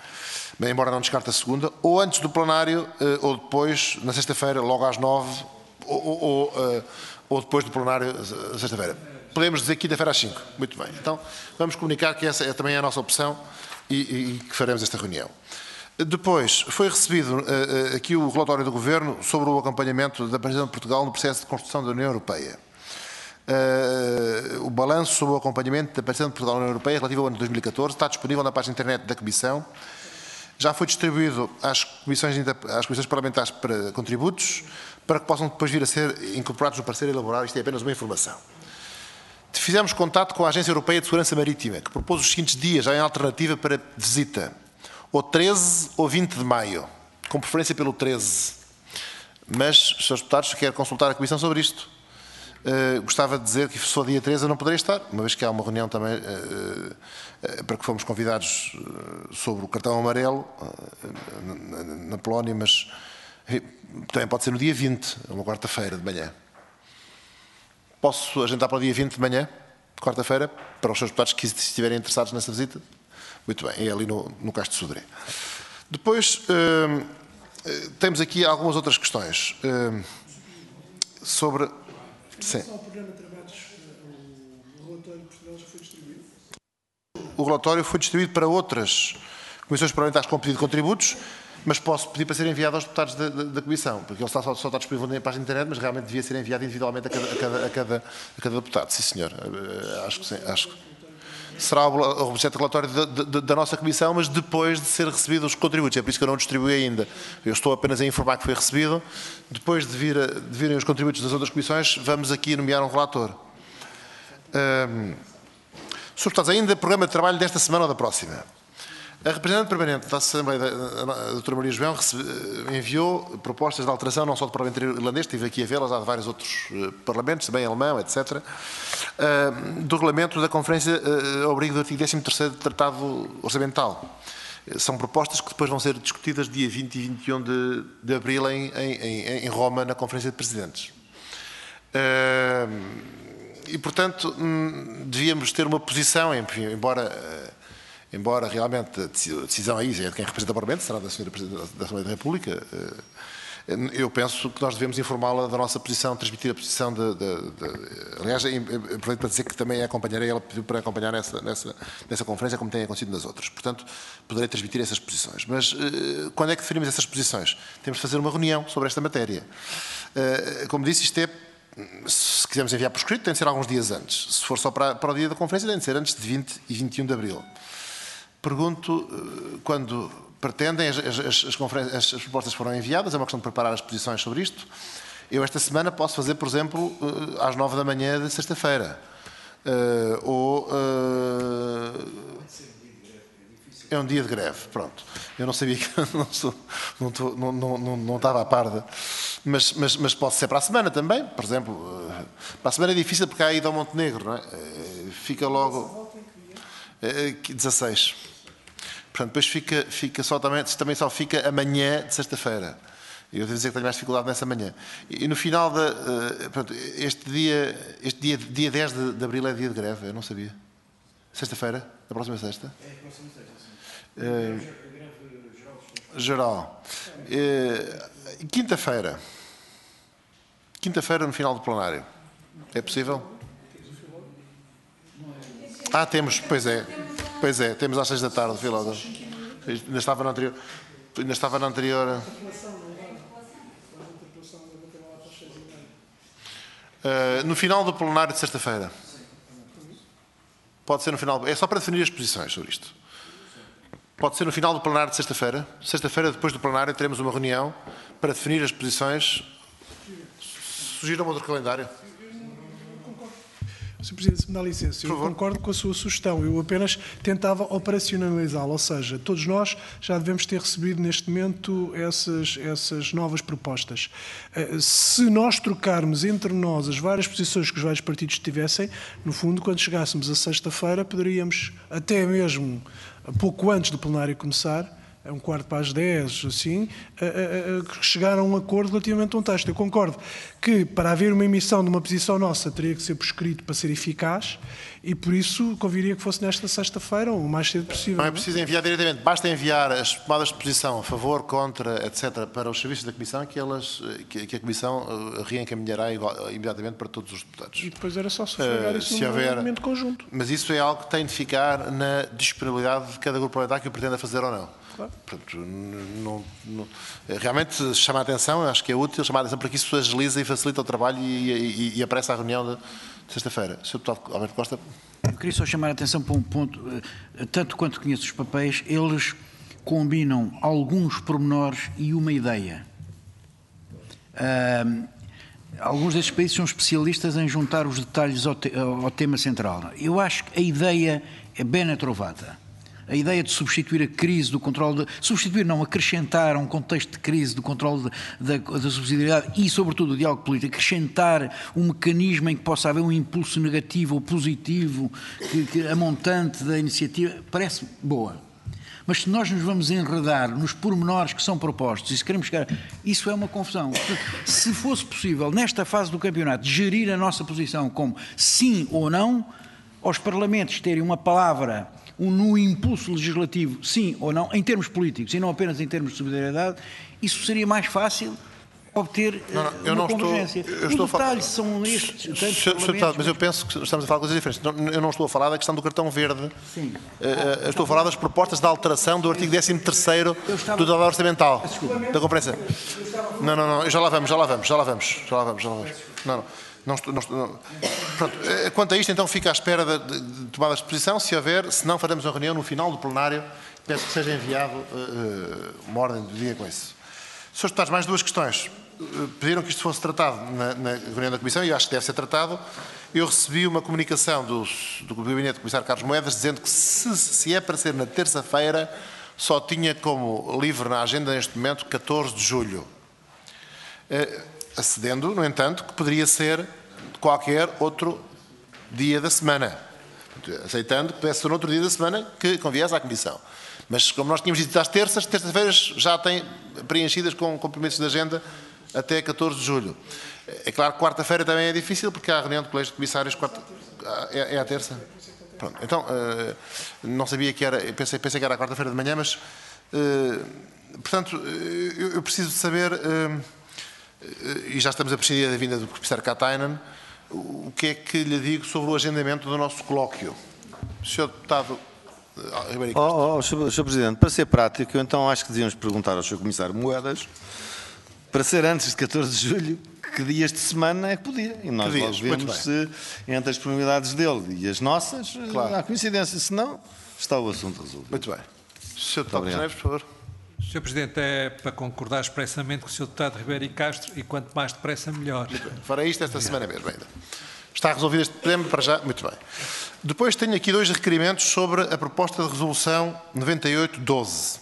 bem, embora não descarte a segunda, ou antes do plenário, uh, ou depois, na sexta-feira, logo às nove, ou, ou, uh, ou depois do plenário, sexta-feira. Podemos dizer quinta-feira às cinco. Muito bem. Então, vamos comunicar que essa é também a nossa opção e, e, e que faremos esta reunião. Depois, foi recebido uh, aqui o relatório do Governo sobre o acompanhamento da presença de Portugal no processo de construção da União Europeia. Uh, o balanço sobre o acompanhamento da presença de Portugal na União Europeia relativo ao ano de dois mil e catorze está disponível na página internet da Comissão. Já foi distribuído às comissões, às comissões parlamentares para contributos, para que possam depois vir a ser incorporados no parecer elaborado. Isto é apenas uma informação. Fizemos contato com a Agência Europeia de Segurança Marítima, que propôs os seguintes dias, já em alternativa para visita, ou treze ou vinte de maio, com preferência pelo treze. Mas, senhores deputados, quero consultar a Comissão sobre isto. Uh, gostava de dizer que se for dia treze eu não poderei estar, uma vez que há uma reunião também uh, uh, para que fomos convidados uh, sobre o cartão amarelo uh, na, na Polónia, mas enfim, também pode ser no dia vinte, uma quarta-feira de manhã. Posso agendar para o dia vinte de manhã, de quarta-feira, para os seus deputados que estiverem interessados nessa visita? Muito bem, é ali no, no Cais de Sodré. Depois, uh, uh, temos aqui algumas outras questões uh, sobre... Sim. O relatório foi distribuído para outras comissões parlamentares com pedido de contributos, mas posso pedir para ser enviado aos deputados da, da, da Comissão, porque ele está, só, só está disponível na página da internet, mas realmente devia ser enviado individualmente a cada, a cada, a cada, a cada deputado. Sim, senhor. Acho que sim. Acho que será o objeto do relatório da, da, da nossa Comissão, mas depois de ser recebidos os contributos. É por isso que eu não distribuí ainda. Eu estou apenas a informar que foi recebido. Depois de, vir a, de virem os contributos das outras comissões, vamos aqui nomear um relator. Um, Senhores deputados, ainda programa de trabalho desta semana ou da próxima. A representante permanente da Assembleia, a doutora Maria João, enviou propostas de alteração, não só do Parlamento irlandês, estive aqui a vê-las, há de vários outros parlamentos, também alemão, etcétera, do regulamento da Conferência ao abrigo do artigo décimo terceiro do Tratado Orçamental. São propostas que depois vão ser discutidas dia vinte e vinte e um de, de abril em, em, em Roma, na Conferência de Presidentes. E, portanto, devíamos ter uma posição, enfim, embora... Embora realmente a decisão aí é de quem representa o Parlamento, será da senhora Presidente da Assembleia da República, eu penso que nós devemos informá-la da nossa posição, transmitir a posição de... de, de aliás, aproveito para dizer que também a acompanharei, ela pediu para acompanhar nessa, nessa, nessa conferência, como tem acontecido nas outras. Portanto, poderei transmitir essas posições. Mas quando é que definimos essas posições? Temos de fazer uma reunião sobre esta matéria. Como disse, isto é... Se quisermos enviar por escrito, tem de ser alguns dias antes. Se for só para, para o dia da conferência, tem de ser antes de vinte e vinte e um de abril. Pergunto, quando pretendem, as, as, as, as propostas foram enviadas, é uma questão de preparar as posições sobre isto. Eu esta semana posso fazer, por exemplo, às nove da manhã de sexta-feira. Uh, ou... Uh, é um dia de greve, pronto. Eu não sabia que... Não, sou, não, tô, não, não, não, não estava à par de... Mas, mas, mas pode ser para a semana também, por exemplo. Uh, para a semana é difícil porque há a ida ao Montenegro, não é? Uh, fica logo... Uh, dezasseis. Portanto, depois fica, fica só também, também só fica amanhã de sexta-feira. Eu devo dizer que tenho mais dificuldade nessa manhã. E no final da... Uh, pronto, este dia, este dia, dia dez de, de abril é dia de greve, eu não sabia. Sexta-feira? Da próxima sexta? É a próxima sexta, sim. Uh, geral. Uh, Quinta-feira. Quinta-feira no final do plenário. É possível? Ah, temos, pois é. Pois é, temos às seis da tarde, vi logo. Ainda estava na anterior. Ainda estava na anterior. Uh, no final do plenário de sexta-feira. Pode ser no final. É só para definir as posições sobre isto. Pode ser no final do plenário de sexta-feira. Sexta-feira, depois do plenário, teremos uma reunião para definir as posições. Sugiram outro calendário. senhor Presidente, se me dá licença, eu concordo com a sua sugestão. Eu apenas tentava operacionalizá-la, ou seja, todos nós já devemos ter recebido neste momento essas, essas novas propostas. Se nós trocarmos entre nós as várias posições que os vários partidos tivessem, no fundo, quando chegássemos a sexta-feira, poderíamos, até mesmo pouco antes do plenário começar, a um quarto para as dez, assim, a, a, a chegar a um acordo relativamente a um texto. Eu concordo que para haver uma emissão de uma posição nossa teria que ser por escrito para ser eficaz e por isso conviria que fosse nesta sexta-feira ou o mais cedo possível. Não é preciso enviar diretamente, basta enviar as tomadas de posição a favor, contra, etcétera, para os serviços da Comissão que, elas, que, que a Comissão reencaminhará igual, imediatamente para todos os deputados. E depois era só sufragar Uh, isso se num houver, argumento conjunto. Mas isso é algo que tem de ficar na disponibilidade de cada grupo parlamentar que o pretenda fazer ou não. Claro. Portanto, não, não, realmente chama a atenção, acho que é útil chamar a atenção para que isso agiliza e facilita o trabalho e, e, e apressa a reunião de, de sexta-feira. senhor Deputado Alberto Costa. Eu queria só chamar a atenção para um ponto, tanto quanto conheço os papéis, eles combinam alguns pormenores e uma ideia. Uh, alguns destes países são especialistas em juntar os detalhes ao, te, ao tema central. Eu acho que a ideia é bem trovata. A ideia de substituir a crise do controle, de, substituir não, acrescentar a um contexto de crise do controle de, da, da subsidiariedade e, sobretudo, o diálogo político, acrescentar um mecanismo em que possa haver um impulso negativo ou positivo, que, que a montante da iniciativa, parece boa. Mas se nós nos vamos enredar nos pormenores que são propostos e se queremos chegar, isso é uma confusão. Se fosse possível, nesta fase do campeonato, gerir a nossa posição como sim ou não, aos parlamentos terem uma palavra um, no impulso legislativo, sim ou não, em termos políticos e não apenas em termos de solidariedade, isso seria mais fácil obter não, não, eu uma não convergência. Estou, eu Os estou detalhes a são estes. Senhor Deputado, mas eu penso que estamos a falar de coisas diferentes. Eu não estou a falar da questão do cartão verde. Sim. Eu estou a falar das propostas de alteração do artigo décimo terceiro estava... do Tratado Orçamental da Conferência. Não, não, não, já lá vamos, já lá vamos, já lá vamos, já lá vamos, já lá vamos. Não, não. Não estou, não estou, não. Pronto, quanto a isto, então fica à espera de, de, de tomadas de posição. Se houver, se não, faremos uma reunião no final do plenário. Peço que seja enviado uh, uma ordem do dia com isso. senhores Deputados, mais duas questões. Uh, pediram que isto fosse tratado na, na reunião da Comissão e eu acho que deve ser tratado. Eu recebi uma comunicação do, do Gabinete do Comissário Carlos Moedas dizendo que se, se é para ser na terça-feira, só tinha como livre na agenda neste momento catorze de julho. Uh, acedendo, no entanto, que poderia ser qualquer outro dia da semana. Aceitando que pudesse ser outro dia da semana que conviesse à Comissão. Mas, como nós tínhamos dito às terças, terças-feiras já têm preenchidas com compromissos de agenda até catorze de julho. É claro que quarta-feira também é difícil, porque há a reunião do Colégio de Comissários, quarta... é, é a terça. Pronto. Então, uh, não sabia que era, pensei, pensei que era a quarta-feira de manhã, mas, uh, portanto, eu, eu preciso de saber... Uh, e já estamos a prescindir da vinda do Comissário Katainen, o que é que lhe digo sobre o agendamento do nosso colóquio? senhor Deputado Ribeiro Costa. Oh, oh, senhor Presidente, para ser prático, eu então acho que devíamos perguntar ao senhor Comissário Moedas, para ser antes de catorze de julho, que dias de semana é que podia. E nós logo vemos se entre as disponibilidades dele e as nossas, claro, há coincidência. Se não, está o assunto resolvido. Muito bem. senhor Deputado Neves, por favor. senhor Presidente, é para concordar expressamente com o senhor Deputado Ribeiro Castro e quanto mais depressa, melhor. Farei isto esta semana mesmo ainda. Está resolvido este problema para já? Muito bem. Depois tenho aqui dois requerimentos sobre a proposta de resolução noventa e oito doze,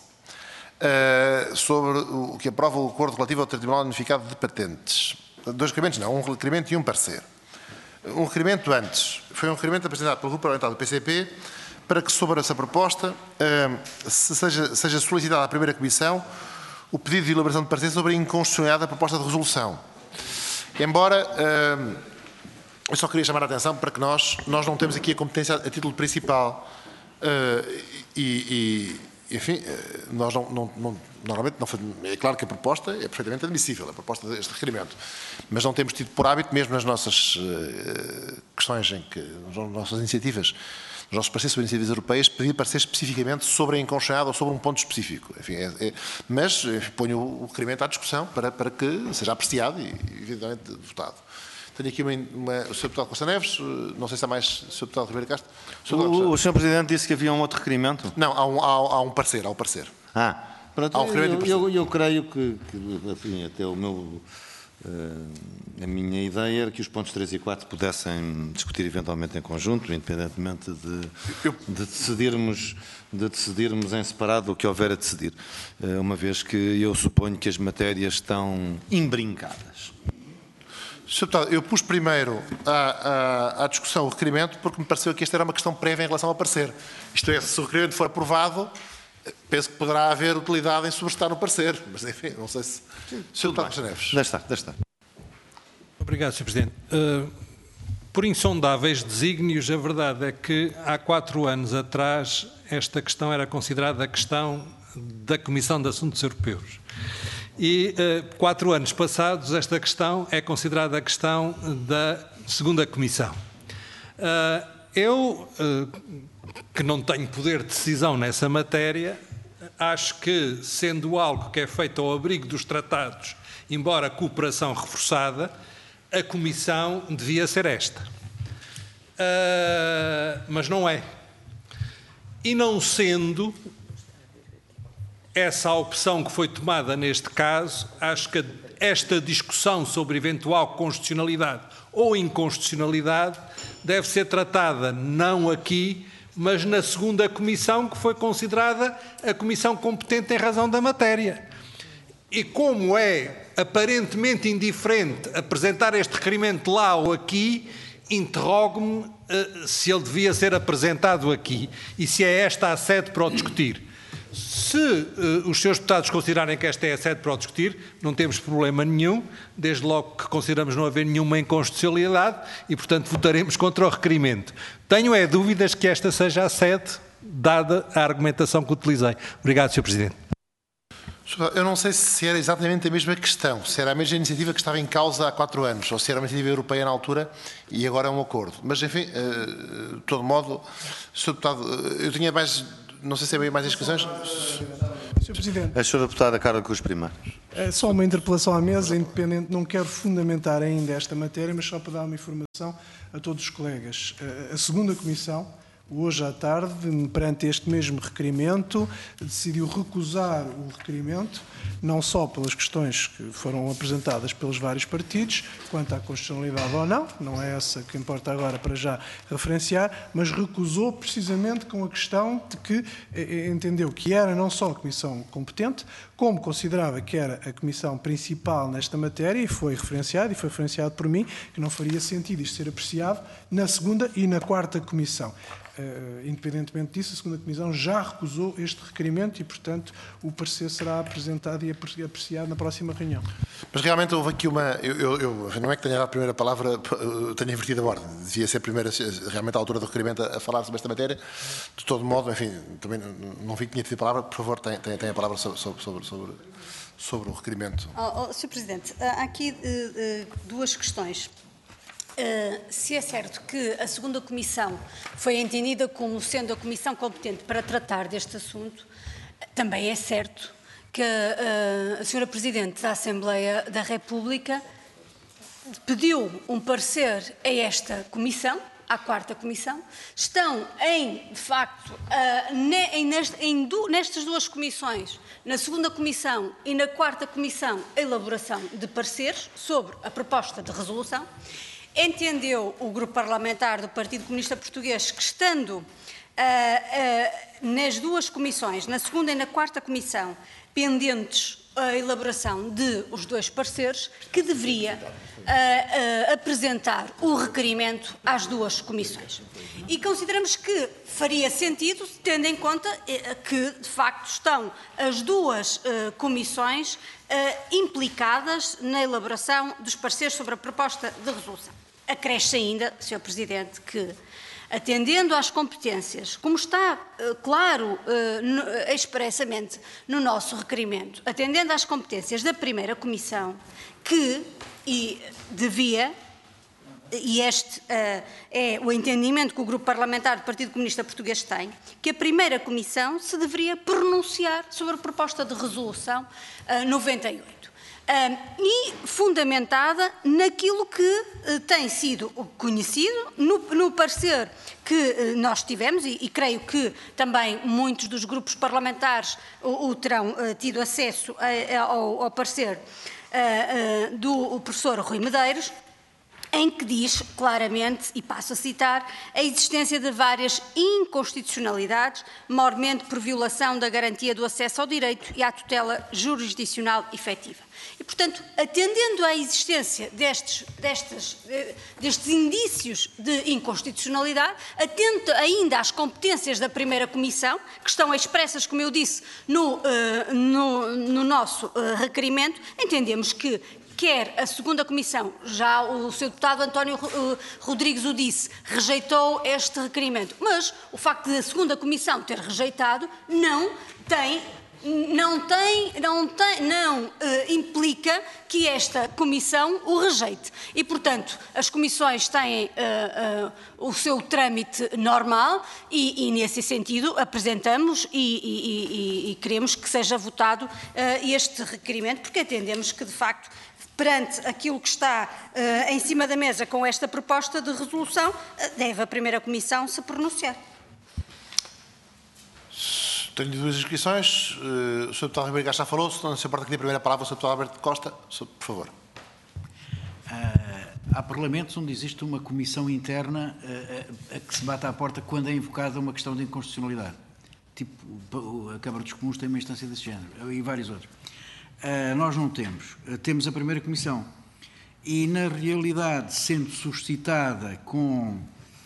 uh, sobre o que aprova o acordo relativo ao Tribunal Unificado de Patentes. Dois requerimentos, não, um requerimento e um parecer. Um requerimento antes, foi um requerimento apresentado pelo Grupo Parlamentar do P C P para que sobre essa proposta uh, se seja, seja solicitada à primeira Comissão o pedido de elaboração de parecer sobre a inconstitucionalidade da proposta de resolução. Embora, uh, eu só queria chamar a atenção para que nós, nós não temos aqui a competência a título principal uh, e, e, enfim, uh, nós não, não, não, normalmente não fazemos, é claro que a proposta é perfeitamente admissível, a proposta deste requerimento, mas não temos tido por hábito, mesmo nas nossas uh, questões em que, nas nossas iniciativas, os nossos parceiros sobre iniciativas europeias, pedir parecer especificamente sobre a inconstitucionalidade ou sobre um ponto específico. Enfim, é, é, mas enfim, ponho o requerimento à discussão para, para que seja apreciado e, evidentemente, votado. Tenho aqui uma, uma, o senhor Deputado Costa Neves, não sei se há mais o senhor Deputado Ribeiro Castro. O, senhor o, o senhor Presidente disse que havia um outro requerimento? Não, há um, há, há um parecer, há um parecer. Ah, pronto, há um eu, eu, eu creio que, que enfim, até o meu... a minha ideia era que os pontos três e quatro pudessem discutir eventualmente em conjunto, independentemente de, de, decidirmos, de decidirmos em separado o que houver a decidir, uma vez que eu suponho que as matérias estão embrincadas. senhor Deputado, eu pus primeiro à, à, à discussão o requerimento porque me pareceu que esta era uma questão prévia em relação ao parecer. Isto é, se o requerimento for aprovado, penso que poderá haver utilidade em subestar o parecer, mas enfim, não sei se... senhor Deputado Costa Neves. Deixa estar, deixa estar. Obrigado, senhor Presidente. Uh, por insondáveis desígnios, a verdade é que há quatro anos atrás esta questão era considerada a questão da Comissão de Assuntos Europeus. E uh, quatro anos passados, esta questão é considerada a questão da segunda Comissão. Uh, eu, uh, que não tenho poder de decisão nessa matéria, acho que, sendo algo que é feito ao abrigo dos tratados, embora a cooperação reforçada, a Comissão devia ser esta. Uh, mas não é. E não sendo essa a opção que foi tomada neste caso, acho que esta discussão sobre eventual constitucionalidade ou inconstitucionalidade deve ser tratada não aqui, mas na segunda comissão, que foi considerada a comissão competente em razão da matéria. E como é aparentemente indiferente apresentar este requerimento lá ou aqui, interrogo-me uh, se ele devia ser apresentado aqui e se é esta a sede para o discutir. Se uh, os senhores deputados considerarem que esta é a sede para o discutir, não temos problema nenhum, desde logo que consideramos não haver nenhuma inconstitucionalidade e, portanto, votaremos contra o requerimento. Tenho é dúvidas que esta seja a sede, dada a argumentação que utilizei. Obrigado, senhor Presidente. Eu não sei se era exatamente a mesma questão, se era a mesma iniciativa que estava em causa há quatro anos, ou se era uma iniciativa europeia na altura e agora é um acordo. Mas, enfim, de todo modo, senhor Deputado, eu tinha mais... Não sei se é mais inscrições. senhor Presidente. A senhora Deputada Carla Cruz Primários. É só uma interpelação à mesa, independente, não quero fundamentar ainda esta matéria, mas só para dar uma informação a todos os colegas. A segunda Comissão, hoje à tarde, perante este mesmo requerimento, decidiu recusar o requerimento, não só pelas questões que foram apresentadas pelos vários partidos, quanto à constitucionalidade ou não, não é essa que importa agora para já referenciar, mas recusou precisamente com a questão de que entendeu que era não só a Comissão competente, como considerava que era a Comissão principal nesta matéria, e foi referenciado, e foi referenciado por mim, que não faria sentido isto ser apreciado na segunda e na quarta Comissão. Uh, independentemente disso, a segunda Comissão já recusou este requerimento e, portanto, o parecer será apresentado e apreciado na próxima reunião. Mas realmente houve aqui uma... Eu, eu, eu, não é que tenha dado a primeira palavra, tenho invertido a ordem. Devia ser a primeira, realmente, a altura do requerimento a, a falar sobre esta matéria. De todo modo, enfim, também não vi que tinha tido a palavra. Por favor, tenha, tenha, tenha a palavra sobre, sobre, sobre, sobre o requerimento. Oh, oh, senhor Presidente, há aqui uh, uh, duas questões. Uh, se é certo que a segunda Comissão foi entendida como sendo a Comissão competente para tratar deste assunto, também é certo que uh, a senhora Presidente da Assembleia da República pediu um parecer a esta Comissão, à quarta Comissão. Estão em, de facto, uh, ne, em, nest, em du, nestas duas comissões, na segunda Comissão e na quarta Comissão, a elaboração de pareceres sobre a proposta de resolução. Entendeu o Grupo Parlamentar do Partido Comunista Português que, estando uh, uh, nas duas comissões, na segunda e na quarta comissão, pendentes a elaboração de os dois pareceres, que deveria uh, uh, apresentar o requerimento às duas comissões. E consideramos que faria sentido, tendo em conta uh, que, de facto, estão as duas uh, comissões uh, implicadas na elaboração dos pareceres sobre a proposta de resolução. Acresce ainda, senhor Presidente, que, atendendo às competências, como está uh, claro uh, no, uh, expressamente no nosso requerimento, atendendo às competências da primeira Comissão, que e devia, e este uh, é o entendimento que o Grupo Parlamentar do Partido Comunista Português tem, que a primeira Comissão se deveria pronunciar sobre a proposta de resolução uh, noventa e oito. Um, e fundamentada naquilo que uh, tem sido conhecido no, no parecer que uh, nós tivemos, e, e creio que também muitos dos grupos parlamentares o, o terão uh, tido acesso a, a, ao, ao parecer uh, uh, do professor Rui Medeiros, em que diz claramente, e passo a citar, a existência de várias inconstitucionalidades, mormente por violação da garantia do acesso ao direito e à tutela jurisdicional efetiva. E, portanto, atendendo à existência destes, destes, destes indícios de inconstitucionalidade, atento ainda às competências da primeira Comissão, que estão expressas, como eu disse, no, no, no nosso requerimento, entendemos que quer a segunda Comissão, já o seu deputado António Rodrigues o disse, rejeitou este requerimento, mas o facto de a segunda Comissão ter rejeitado não tem, não tem, não tem, não eh, implica que esta Comissão o rejeite. E, portanto, as comissões têm eh, eh, o seu trâmite normal e, e nesse sentido, apresentamos e, e, e, e queremos que seja votado eh, este requerimento, porque entendemos que, de facto, perante aquilo que está uh, em cima da mesa com esta proposta de resolução, uh, deve a primeira Comissão se pronunciar. Tenho duas inscrições. Uh, o senhor deputado Ribeiro já falou. Se não se importa que dê a primeira palavra, o senhor deputado Alberto Costa, por favor. Uh, há parlamentos onde existe uma comissão interna uh, a que se bate à porta quando é invocada uma questão de inconstitucionalidade. Tipo, a Câmara dos Comuns tem uma instância desse género, e vários outros. Uh, nós não temos. Uh, temos a primeira Comissão. E, na realidade, sendo suscitada com,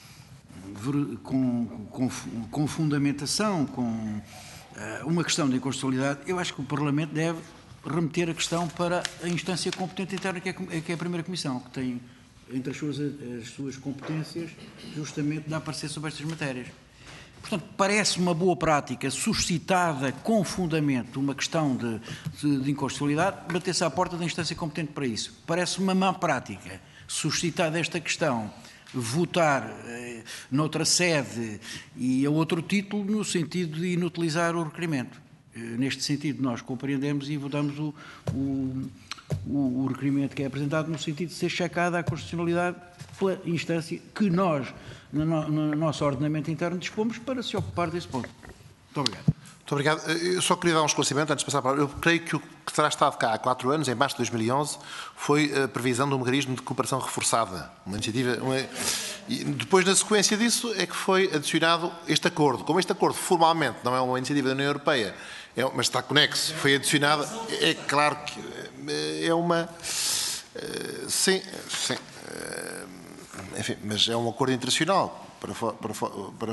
com, com, com fundamentação, com uh, uma questão de inconstitucionalidade, eu acho que o Parlamento deve remeter a questão para a instância competente interna, que é, que é a primeira Comissão, que tem, entre as suas, as suas competências, justamente, de aparecer sobre estas matérias. Portanto, parece uma boa prática, suscitada com fundamento uma questão de, de, de inconstitucionalidade, bater-se à porta da instância competente para isso. Parece uma má prática, suscitada esta questão, votar eh, noutra sede e a outro título, no sentido de inutilizar o requerimento. Eh, neste sentido, nós compreendemos e votamos o, o, o, o requerimento que é apresentado no sentido de ser checada a constitucionalidade pela instância que nós, no, no nosso ordenamento interno, dispomos para se ocupar desse ponto. Muito obrigado. Muito obrigado. Eu só queria dar um esclarecimento antes de passar para... Eu creio que o que terá estado cá há quatro anos, em março de dois mil e onze, foi a previsão de um mecanismo de cooperação reforçada. Uma iniciativa... Uma... E depois, na sequência disso, é que foi adicionado este acordo. Como este acordo, formalmente, não é uma iniciativa da União Europeia, é, mas está conexo, foi adicionado, é claro que é uma... Sim, sim. Enfim, mas é um acordo internacional. Para, para, para,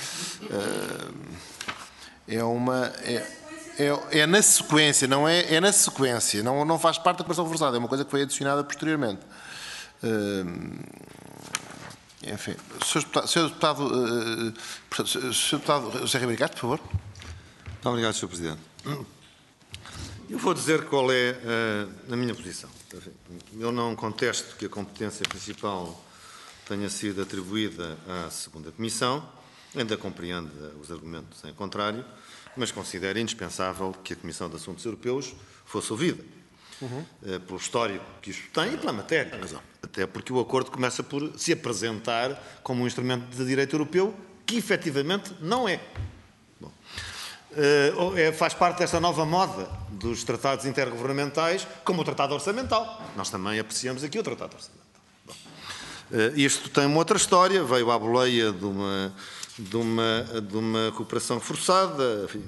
é uma... É, é, é na sequência, não é? É na sequência, não, não faz parte da cooperação reforçada, é uma coisa que foi adicionada posteriormente. Enfim, senhor Deputado, senhor Deputado, uh, senhor Deputado José Ribeiro Castro, por favor. Muito obrigado, senhor Presidente. Eu vou dizer qual é uh, a minha posição. Eu não contesto que a competência principal tenha sido atribuída à segunda Comissão, ainda compreendo os argumentos em contrário, mas considero indispensável que a Comissão de Assuntos Europeus fosse ouvida. Uhum. Pelo histórico que isto tem e pela matéria. Até porque o acordo começa por se apresentar como um instrumento de direito europeu que efetivamente não é. Bom, é faz parte desta nova moda dos tratados intergovernamentais, como o Tratado Orçamental. Nós também apreciamos aqui o Tratado Orçamental. Bom, isto tem uma outra história, veio à boleia de uma, de uma, de uma cooperação forçada, enfim,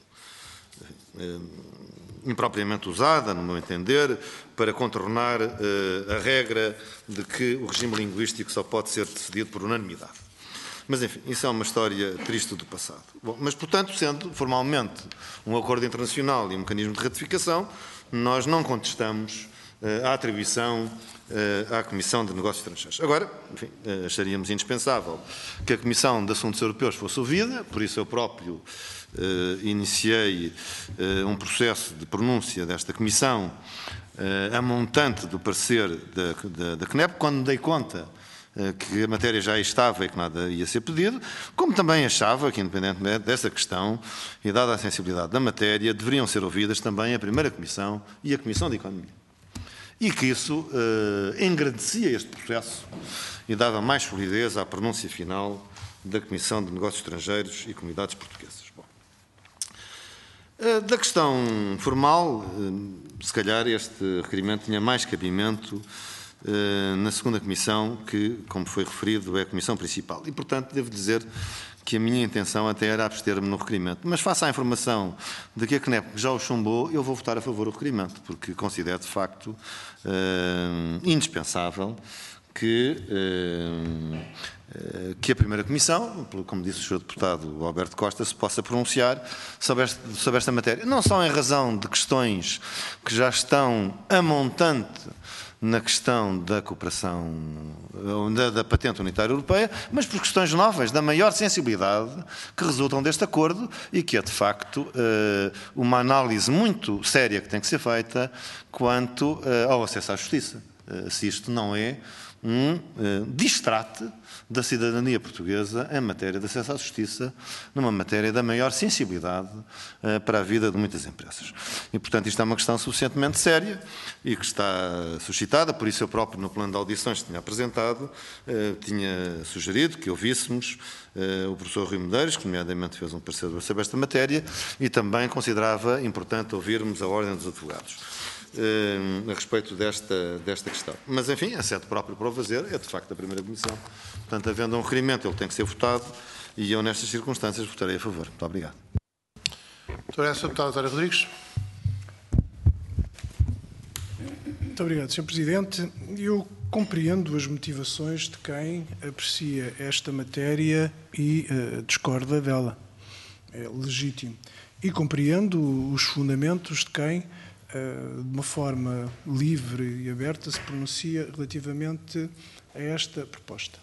impropriamente usada, no meu entender, para contornar uh, a regra de que o regime linguístico só pode ser decidido por unanimidade. Mas, enfim, isso é uma história triste do passado. Bom, mas, portanto, sendo formalmente um acordo internacional e um mecanismo de ratificação, nós não contestamos uh, a atribuição uh, à Comissão de Negócios Estrangeiros. Agora, enfim, uh, acharíamos indispensável que a Comissão de Assuntos Europeus fosse ouvida, por isso eu próprio Uh, iniciei uh, um processo de pronúncia desta Comissão uh, a montante do parecer da, da, da C N E P, quando dei conta uh, que a matéria já estava e que nada ia ser pedido, como também achava que, independentemente dessa questão e dada a sensibilidade da matéria, deveriam ser ouvidas também a Primeira Comissão e a Comissão de Economia. E que isso uh, engrandecia este processo e dava mais solidez à pronúncia final da Comissão de Negócios Estrangeiros e Comunidades Portuguesas. Da questão formal, se calhar este requerimento tinha mais cabimento na segunda comissão, que, como foi referido, é a comissão principal. E, portanto, devo dizer que a minha intenção até era abster-me no requerimento. Mas, face à informação de que a C N E P já o chumbou, eu vou votar a favor do requerimento, porque considero, de facto, uh, indispensável que, uh, que a primeira comissão, como disse o senhor deputado Alberto Costa, se possa pronunciar sobre esta, sobre esta matéria. Não só em razão de questões que já estão a montante na questão da cooperação, da, da patente unitária europeia, mas por questões novas, da maior sensibilidade que resultam deste acordo e que é, de facto, uma análise muito séria que tem que ser feita quanto ao acesso à justiça. Se isto não é um distrate da cidadania portuguesa em matéria de acesso à justiça, numa matéria da maior sensibilidade uh, para a vida de muitas empresas. E, portanto, isto é uma questão suficientemente séria e que está suscitada, por isso eu próprio, no plano de audições que tinha apresentado, uh, tinha sugerido que ouvíssemos uh, o professor Rui Medeiros, que nomeadamente fez um parecer sobre esta matéria, e também considerava importante ouvirmos a Ordem dos Advogados a respeito desta, desta questão. Mas, enfim, a sede própria para o fazer é, de facto, a primeira comissão. Portanto, havendo um requerimento, ele tem que ser votado e eu, nestas circunstâncias, votarei a favor. Muito obrigado. Muito obrigado, senhor Deputado António Rodrigues. Muito obrigado, senhor Presidente. Eu compreendo as motivações de quem aprecia esta matéria e uh, discorda dela. É legítimo. E compreendo os fundamentos de quem, de uma forma livre e aberta, se pronuncia relativamente a esta proposta.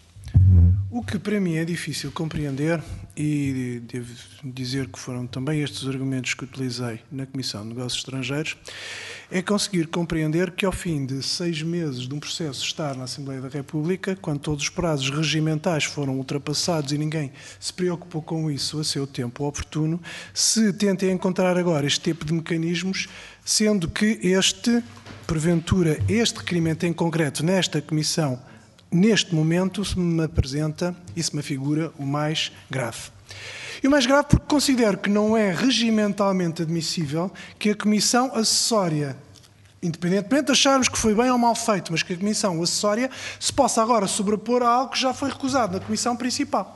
O que para mim é difícil compreender, e devo dizer que foram também estes os argumentos que utilizei na Comissão de Negócios Estrangeiros, é conseguir compreender que ao fim de seis meses de um processo estar na Assembleia da República, quando todos os prazos regimentais foram ultrapassados e ninguém se preocupou com isso a seu tempo oportuno, se tenta encontrar agora este tipo de mecanismos, sendo que este, porventura, este requerimento em concreto nesta Comissão, neste momento, se me apresenta e se me afigura o mais grave. E o mais grave porque considero que não é regimentalmente admissível que a Comissão Acessória, independentemente de acharmos que foi bem ou mal feito, mas que a Comissão Acessória se possa agora sobrepor a algo que já foi recusado na Comissão Principal.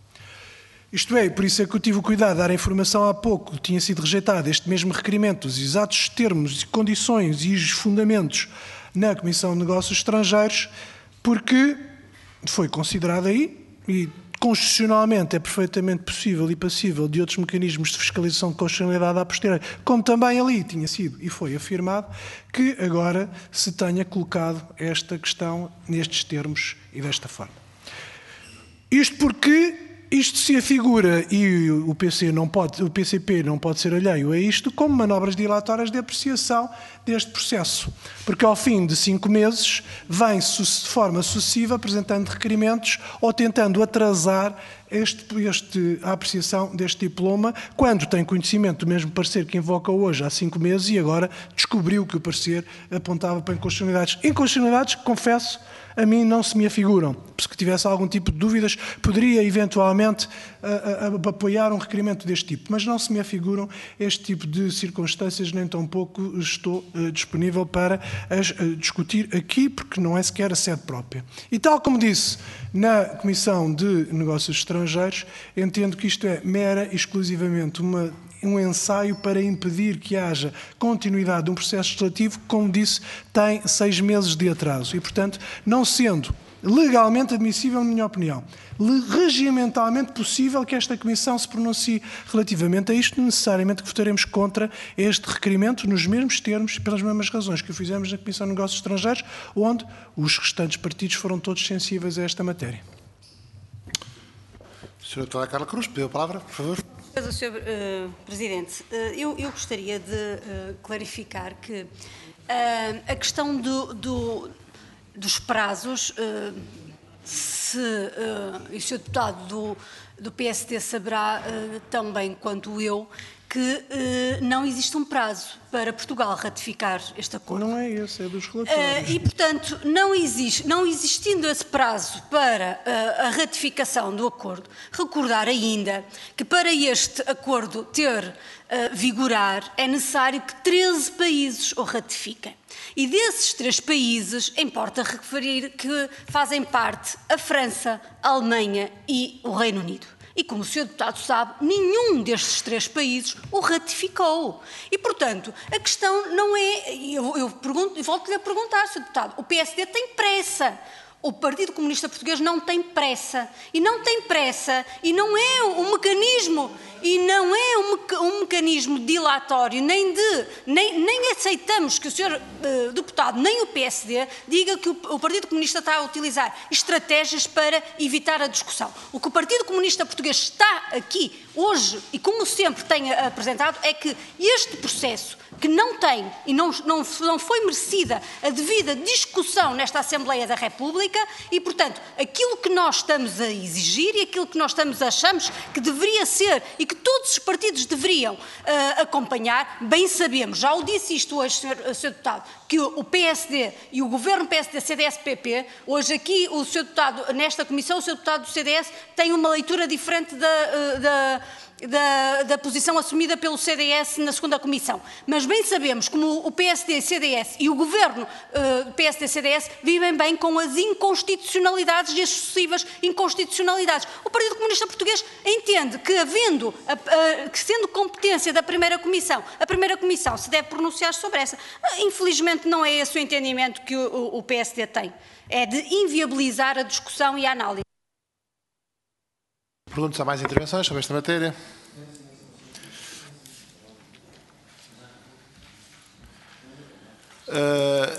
Isto é, por isso é que eu tive o cuidado de dar a informação há pouco, tinha sido rejeitado este mesmo requerimento, os exatos termos e condições e os fundamentos na Comissão de Negócios Estrangeiros, porque foi considerado aí, e constitucionalmente é perfeitamente possível e passível de outros mecanismos de fiscalização de constitucionalidade a posteriori, como também ali tinha sido e foi afirmado, que agora se tenha colocado esta questão nestes termos e desta forma. Isto porque isto se afigura, e o, P C não pode, o P C P não pode ser alheio a isto, como manobras dilatórias de apreciação deste processo. Porque ao fim de cinco meses vem-se de forma sucessiva apresentando requerimentos ou tentando atrasar este, este, a apreciação deste diploma, quando tem conhecimento do mesmo parecer que invoca hoje há cinco meses e agora descobriu que o parecer apontava para inconstitucionalidades. Inconstitucionalidades que, confesso, a mim não se me afiguram. Se tivesse algum tipo de dúvidas, poderia eventualmente a, a, a apoiar um requerimento deste tipo, mas não se me afiguram este tipo de circunstâncias, nem tampouco estou uh, disponível para as uh, discutir aqui, porque não é sequer a sede própria. E tal como disse na Comissão de Negócios Estrangeiros, entendo que isto é mera e exclusivamente uma um ensaio para impedir que haja continuidade de um processo legislativo que, como disse, tem seis meses de atraso. E, portanto, não sendo legalmente admissível, na minha opinião, regimentalmente possível que esta Comissão se pronuncie relativamente a isto, necessariamente que votaremos contra este requerimento nos mesmos termos e pelas mesmas razões que o fizemos na Comissão de Negócios Estrangeiros, onde os restantes partidos foram todos sensíveis a esta matéria. senhora Deputada Carla Cruz, pediu a palavra, por favor. senhor uh, Presidente, uh, eu, eu gostaria de uh, clarificar que uh, a questão do, do, dos prazos, uh, se, uh, e o senhor deputado do, do P S D saberá uh, tão bem quanto eu, que uh, não existe um prazo para Portugal ratificar este acordo. Não é esse, é dos relatórios. Uh, e, portanto, não, existe, não existindo esse prazo para uh, a ratificação do acordo, recordar ainda que para este acordo ter uh, vigorar é necessário que treze países o ratifiquem. E desses três países, importa referir que fazem parte a França, a Alemanha e o Reino Unido. E como o senhor deputado sabe, nenhum destes três países o ratificou. E, portanto, a questão não é... Eu, eu pergunto, volto-lhe a perguntar, senhor deputado, o P S D tem pressa. O Partido Comunista Português não tem pressa. E não tem pressa, e não é um mecanismo... E não é um, meca um mecanismo dilatório, nem de, nem, nem aceitamos que o senhor uh, deputado, nem o P S D, diga que o, o Partido Comunista está a utilizar estratégias para evitar a discussão. O que o Partido Comunista Português está aqui hoje, e como sempre tem apresentado, é que este processo, que não tem e não, não, não foi merecida a devida discussão nesta Assembleia da República, e, portanto, aquilo que nós estamos a exigir e aquilo que nós estamos a achamos que deveria ser e que todos os partidos deveriam uh, acompanhar, bem sabemos, já o disse isto hoje, senhor, senhor Deputado, que o, o P S D e o Governo P S D C D S P P, hoje aqui o senhor Deputado, nesta Comissão, o senhor Deputado do C D S tem uma leitura diferente da... Uh, da Da, da posição assumida pelo C D S na segunda Comissão. Mas bem sabemos como o P S D, C D S e o Governo uh, P S D, C D S vivem bem com as inconstitucionalidades e as sucessivas inconstitucionalidades. O Partido Comunista Português entende que, havendo, a, a, que sendo competência da primeira Comissão, a primeira Comissão se deve pronunciar sobre essa. Infelizmente não é esse o entendimento que o, o P S D tem. É de inviabilizar a discussão e a análise. Pergunto se há mais intervenções sobre esta matéria. Uh,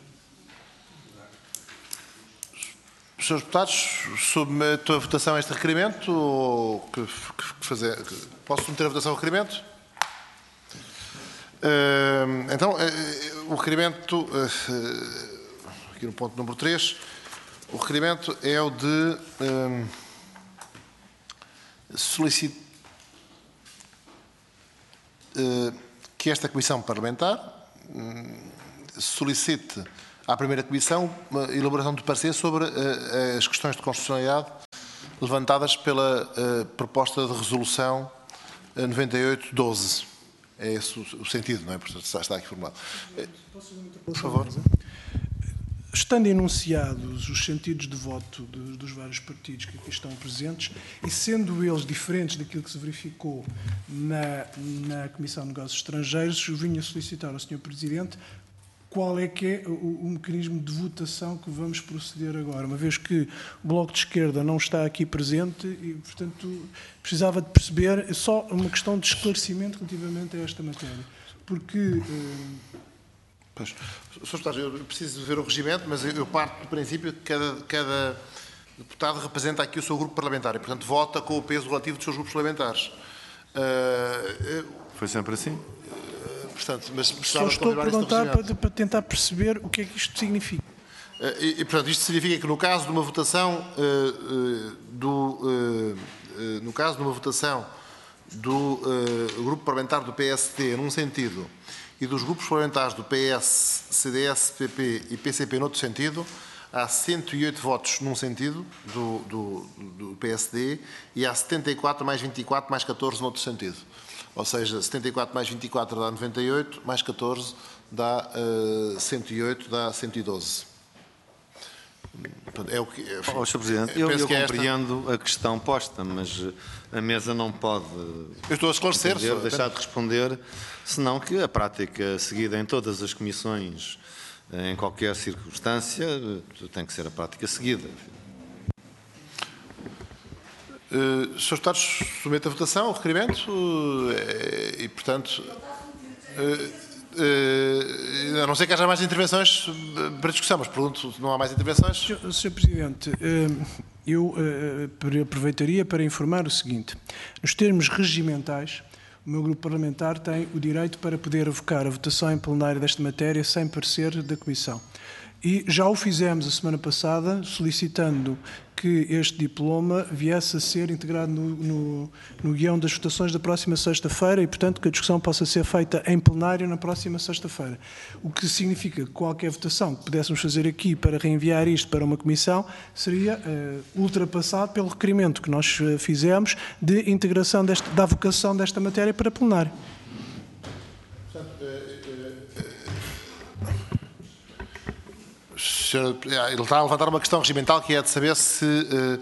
senhores deputados, submeto a votação este requerimento ou que, que fazer? Posso submeter a votação o requerimento? Uh, então, uh, o requerimento, uh, aqui no ponto número três, o requerimento é o de... Uh, solicito uh, que esta Comissão Parlamentar um, solicite à primeira Comissão uma elaboração de parecer sobre uh, as questões de constitucionalidade levantadas pela uh, proposta de resolução uh, noventa e oito doze. É esse o, o sentido, não é? Portanto, está, está aqui formulado. Uh, por favor. Estando enunciados os sentidos de voto de, dos vários partidos que aqui estão presentes e sendo eles diferentes daquilo que se verificou na, na Comissão de Negócios Estrangeiros, eu vinha solicitar ao senhor Presidente qual é que é o, o mecanismo de votação que vamos proceder agora, uma vez que o Bloco de Esquerda não está aqui presente e, portanto, precisava de perceber só uma questão de esclarecimento relativamente a esta matéria. Porque... Eh, Pois, senhor Deputado, eu preciso ver o regimento, mas eu parto do princípio que cada, cada deputado representa aqui o seu grupo parlamentar e, portanto, vota com o peso relativo dos seus grupos parlamentares. Uh, Foi sempre assim? Uh, portanto, mas só estou a perguntar para, para tentar perceber o que é que isto significa. Uh, e, e, portanto, isto significa que no caso de uma votação uh, uh, do... Uh, uh, no caso de uma votação do uh, grupo parlamentar do P S D num sentido e dos grupos parlamentares do P S, C D S, P P e P C P noutro sentido, há cento e oito votos num sentido do, do, do P S D e há setenta e quatro mais vinte e quatro mais catorze noutro sentido. Ou seja, setenta e quatro mais vinte e quatro dá noventa e oito, mais catorze dá uh, cento e oito, dá cento e doze. É o que, é, oh, senhor Presidente, eu, eu compreendo esta... a questão posta, mas a mesa não pode eu estou a esclarecer, responder, deixar de responder, senão que a prática seguida em todas as comissões, em qualquer circunstância, tem que ser a prática seguida. Uh, senhores deputados, submeto a votação o requerimento uh, e, portanto... Uh, Uh, a não ser que haja mais intervenções para discussão, mas pergunto se não há mais intervenções. senhor senhor Presidente, uh, eu uh, aproveitaria para informar o seguinte. Nos termos regimentais, o meu grupo parlamentar tem o direito para poder avocar a votação em plenário desta matéria sem parecer da Comissão. E já o fizemos a semana passada, solicitando que este diploma viesse a ser integrado no, no, no guião das votações da próxima sexta-feira e, portanto, que a discussão possa ser feita em plenário na próxima sexta-feira. O que significa que qualquer votação que pudéssemos fazer aqui para reenviar isto para uma comissão seria uh, ultrapassado pelo requerimento que nós uh, fizemos de integração deste, da vocação desta matéria para plenário. Ele está a levantar uma questão regimental que é de saber se uh,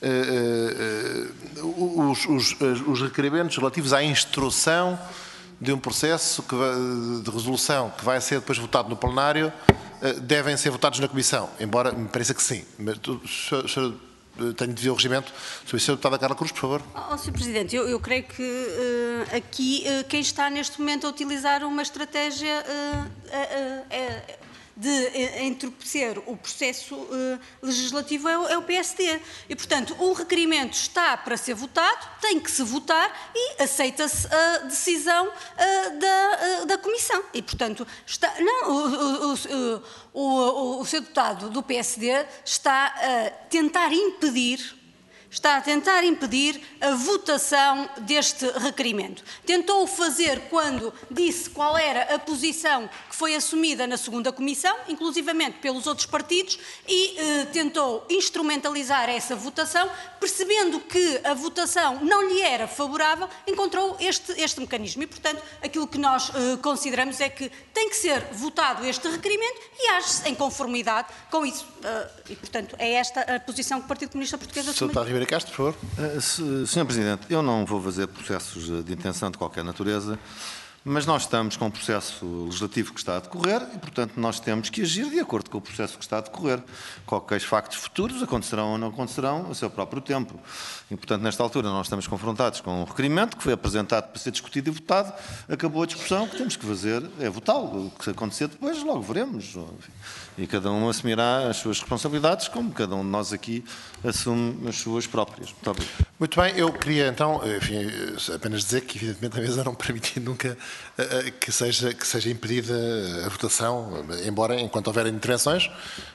uh, uh, os, os, os requerimentos relativos à instrução de um processo que, de resolução que vai ser depois votado no plenário uh, devem ser votados na Comissão, embora me pareça que sim. Mas, senhor, senhor, tenho de ver o regimento. Senhor Deputada Carla Cruz, por favor. Oh, senhor Presidente, eu, eu creio que uh, aqui uh, quem está neste momento a utilizar uma estratégia uh, uh, uh, uh, de uh, entorpecer o processo uh, legislativo é o, é o P S D. E, portanto, o requerimento está para ser votado, tem que se votar e aceita-se a decisão uh, da, uh, da Comissão. E, portanto, está, não, o, o, o, o, o senhor deputado do P S D está a tentar impedir está a tentar impedir a votação deste requerimento. Tentou fazer quando disse qual era a posição que foi assumida na segunda comissão, inclusivamente pelos outros partidos, e eh, tentou instrumentalizar essa votação, percebendo que a votação não lhe era favorável, encontrou este, este mecanismo. E, portanto, aquilo que nós eh, consideramos é que tem que ser votado este requerimento e age-se em conformidade com isso. Uh, e, portanto, é esta a posição que o Partido Comunista Português assume. Castro, por favor. Uh, senhor Presidente, eu não vou fazer processos de intenção de qualquer natureza, mas nós estamos com um processo legislativo que está a decorrer e, portanto, nós temos que agir de acordo com o processo que está a decorrer. Qualquer factos futuros acontecerão ou não acontecerão a seu próprio tempo. E, portanto, nesta altura nós estamos confrontados com um requerimento que foi apresentado para ser discutido e votado, acabou a discussão, o que temos que fazer é votá-lo. O que acontecer depois logo veremos. E cada um assumirá as suas responsabilidades, como cada um de nós aqui assume as suas próprias. Muito obrigado. Muito bem, eu queria então, enfim, apenas dizer que evidentemente a mesa não permite nunca uh, que, seja, que seja impedida a votação, embora enquanto houver intervenções,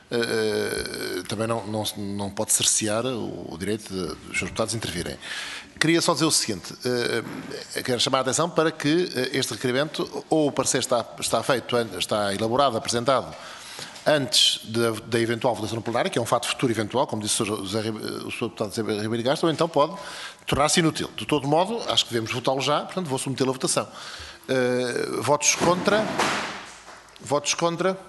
uh, também não, não, não pode cercear o, o direito de, dos seus deputados intervirem. Queria só dizer o seguinte, uh, quero chamar a atenção para que uh, este requerimento, ou o parecer está, está feito, está elaborado, apresentado, antes da eventual votação no plenário, que é um fato futuro eventual, como disse o senhor deputado José Ribeiro Castro, ou então pode tornar-se inútil. De todo modo, acho que devemos votá-lo já, portanto vou submetê-lo à votação. Uh, votos contra? Votos contra?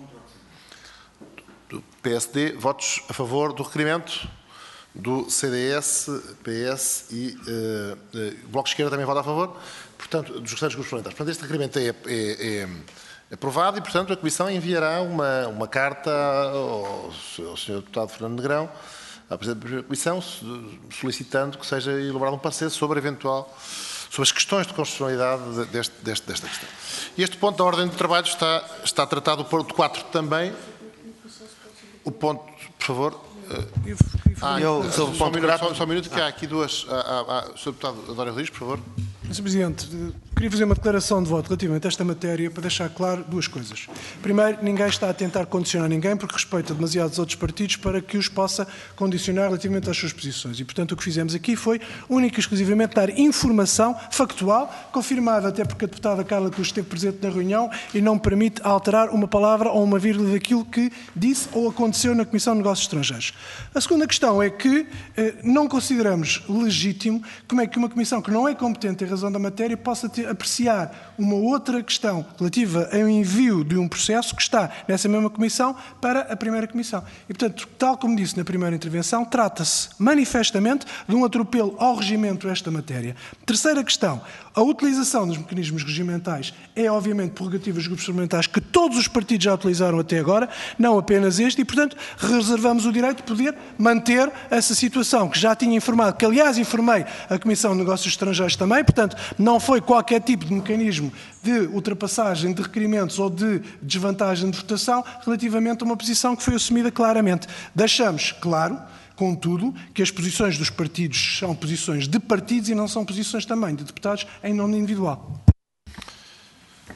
Do P S D. Votos a favor do requerimento? Do C D S, P S e uh, uh, Bloco de Esquerda também vota a favor? Portanto, dos restantes grupos parlamentares. Portanto, este requerimento é... é, é aprovado e, portanto, a Comissão enviará uma, uma carta ao, ao senhor Deputado Fernando Negrão, à Presidente da Comissão, solicitando que seja elaborado um parecer sobre, eventual, sobre as questões de constitucionalidade deste, deste, desta questão. E este ponto da ordem de trabalho está, está tratado, o ponto quatro também. O ponto, por favor. Ah, eu, sobre o ponto só, um minuto, só, só um minuto, que há aqui duas. O senhor Deputado Adório Rodrigues, por favor. senhor Presidente, queria fazer uma declaração de voto relativamente a esta matéria para deixar claro duas coisas. Primeiro, ninguém está a tentar condicionar ninguém porque respeita demasiados outros partidos para que os possa condicionar relativamente às suas posições. E, portanto, o que fizemos aqui foi única e exclusivamente dar informação factual, confirmada até porque a deputada Carla Cruz esteve presente na reunião e não permite alterar uma palavra ou uma vírgula daquilo que disse ou aconteceu na Comissão de Negócios Estrangeiros. A segunda questão é que eh, não consideramos legítimo como é que uma comissão que não é competente em razão da matéria possa ter, apreciar uma outra questão relativa ao envio de um processo que está nessa mesma comissão para a primeira comissão. E, portanto, tal como disse na primeira intervenção, trata-se manifestamente de um atropelo ao regimento esta matéria. Terceira questão, a utilização dos mecanismos regimentais é, obviamente, prerrogativa dos grupos parlamentares que todos os partidos já utilizaram até agora, não apenas este, e, portanto, reservamos o direito de poder manter essa situação, que já tinha informado, que, aliás, informei a Comissão de Negócios Estrangeiros também, portanto, não foi qualquer tipo de mecanismo de ultrapassagem de requerimentos ou de desvantagem de votação relativamente a uma posição que foi assumida claramente. Deixamos claro, contudo, que as posições dos partidos são posições de partidos e não são posições também de deputados em nome individual.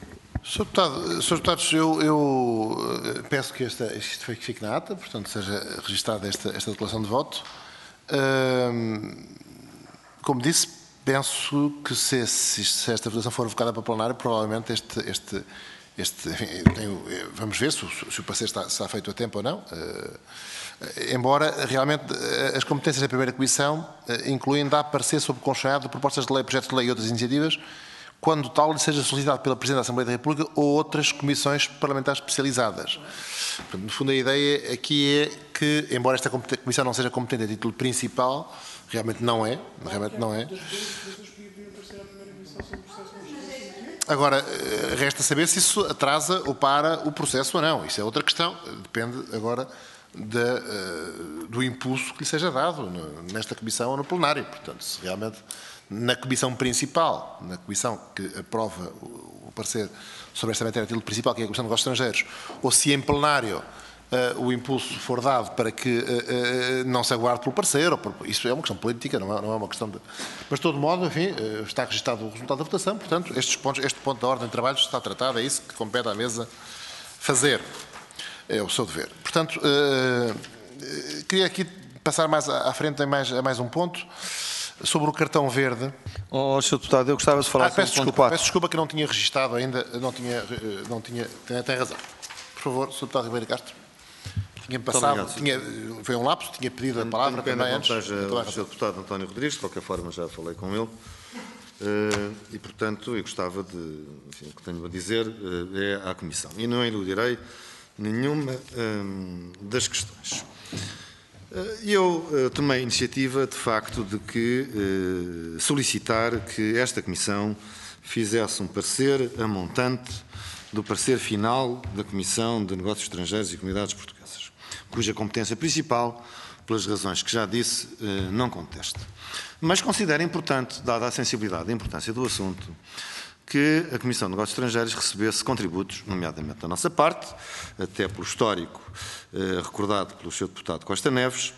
senhor Deputado, senhores Deputados, eu, eu peço que esta, isto fique na ata, portanto, seja registada esta, esta declaração de voto. Hum, como disse, penso que se, se, se esta votação for evocada para o plenário, provavelmente este, este, este enfim, eu tenho, vamos ver se, se o parecer está, está feito a tempo ou não. Uh, embora realmente as competências da primeira comissão uh, incluem dar parecer sobre o conchegado de propostas de lei, projetos de lei e outras iniciativas, quando tal lhe seja solicitado pela Presidente da Assembleia da República ou outras comissões parlamentares especializadas. Portanto, no fundo, a ideia aqui é que, embora esta comissão não seja competente a título principal, realmente não é, realmente não é. Agora, resta saber se isso atrasa ou para o processo ou não. Isso é outra questão. Depende agora de, do impulso que lhe seja dado nesta comissão ou no plenário. Portanto, se realmente na comissão principal, na comissão que aprova o parecer sobre esta matéria a título principal, que é a Comissão de Negócios Estrangeiros, ou se em plenário uh, o impulso for dado para que uh, uh, não se aguarde pelo parecer, ou por, isso é uma questão política, não é, não é uma questão de... Mas, de todo modo, enfim, uh, está registado o resultado da votação, portanto, estes pontos, este ponto da ordem de trabalho está tratado, é isso que compete à mesa fazer. É o seu dever. Portanto, uh, uh, queria aqui passar mais à, à frente a mais, a mais um ponto. Sobre o cartão verde. Oh, senhor Deputado, eu gostava de falar ah, peço sobre o desculpa, peço desculpa que não tinha registado ainda, não tinha, não tinha, tem, tem razão. Por favor, senhor Deputado Ribeiro Castro. Tinha passado, obrigado, tinha, foi um lapso, tinha pedido a palavra também antes. O senhor Deputado António Rodrigues, de qualquer forma já falei com ele, e portanto eu gostava de, enfim, o que tenho a dizer é à Comissão. E não eludirei nenhuma hum, das questões. Eu uh, tomei a iniciativa, de facto, de que uh, solicitar que esta Comissão fizesse um parecer a montante do parecer final da Comissão de Negócios Estrangeiros e Comunidades Portuguesas, cuja competência principal, pelas razões que já disse, uh, não conteste. Mas considero importante, dada a sensibilidade e a importância do assunto, que a Comissão de Negócios Estrangeiros recebesse contributos, nomeadamente da nossa parte, até pelo histórico eh, recordado pelo senhor Deputado Costa Neves,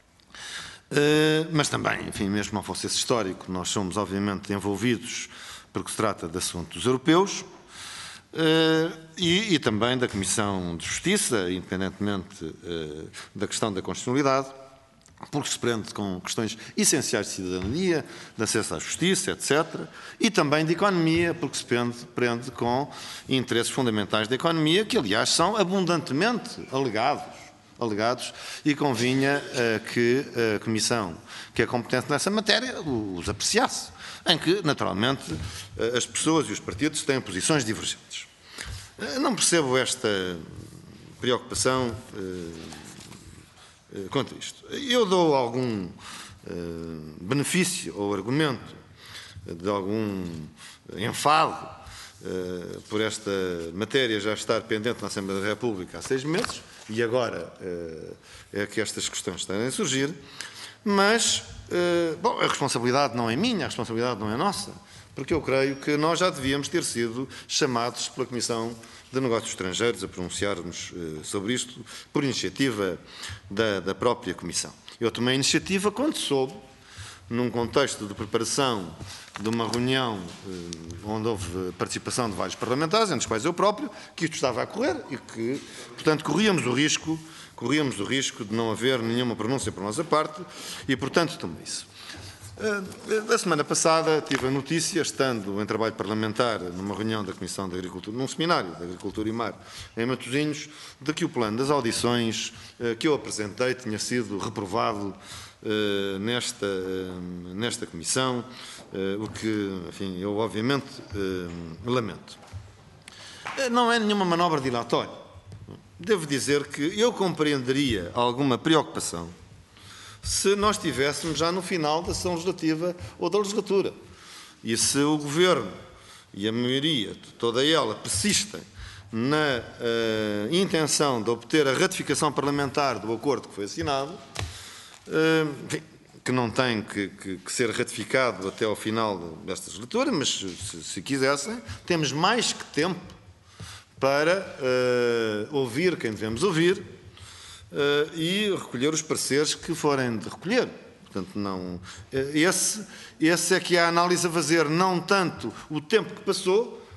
eh, mas também, enfim, mesmo não fosse esse histórico, nós somos obviamente envolvidos porque se trata de assuntos europeus, eh, e, e também da Comissão de Justiça, independentemente eh, da questão da constitucionalidade, porque se prende com questões essenciais de cidadania, de acesso à justiça, etcétera, e também de economia, porque se prende, prende com interesses fundamentais da economia, que, aliás, são abundantemente alegados, alegados e convinha uh, que a Comissão, que é competente nessa matéria, os apreciasse, em que, naturalmente, uh, as pessoas e os partidos têm posições divergentes. Uh, não percebo esta preocupação uh, quanto a isto. Eu dou algum uh, benefício ou argumento de algum enfado uh, por esta matéria já estar pendente na Assembleia da República há seis meses e agora uh, é que estas questões estão a surgir, mas uh, bom, a responsabilidade não é minha, a responsabilidade não é nossa, porque eu creio que nós já devíamos ter sido chamados pela Comissão de Negócios Estrangeiros a pronunciarmos uh, sobre isto por iniciativa da, da própria Comissão. Eu tomei a iniciativa quando soube, num contexto de preparação de uma reunião uh, onde houve participação de vários parlamentares, entre os quais eu próprio, que isto estava a correr e que, portanto, corríamos o risco, corríamos o risco de não haver nenhuma pronúncia por nossa parte e, portanto, tomei isso. A semana passada tive a notícia, estando em trabalho parlamentar numa reunião da Comissão de Agricultura, num seminário de Agricultura e Mar, em Matosinhos, de que o plano das audições que eu apresentei tinha sido reprovado nesta, nesta Comissão, o que, enfim, eu obviamente lamento. Não é nenhuma manobra dilatória. Devo dizer que eu compreenderia alguma preocupação se nós estivéssemos já no final da sessão legislativa ou da legislatura. E se o Governo e a maioria, toda ela, persistem na uh, intenção de obter a ratificação parlamentar do acordo que foi assinado, uh, enfim, que não tem que, que, que ser ratificado até ao final desta legislatura, mas se, se quisessem, temos mais que tempo para uh, ouvir quem devemos ouvir, Uh, e recolher os pareceres que forem de recolher. Portanto, não, esse, esse é que é a análise a fazer, não tanto o tempo que passou,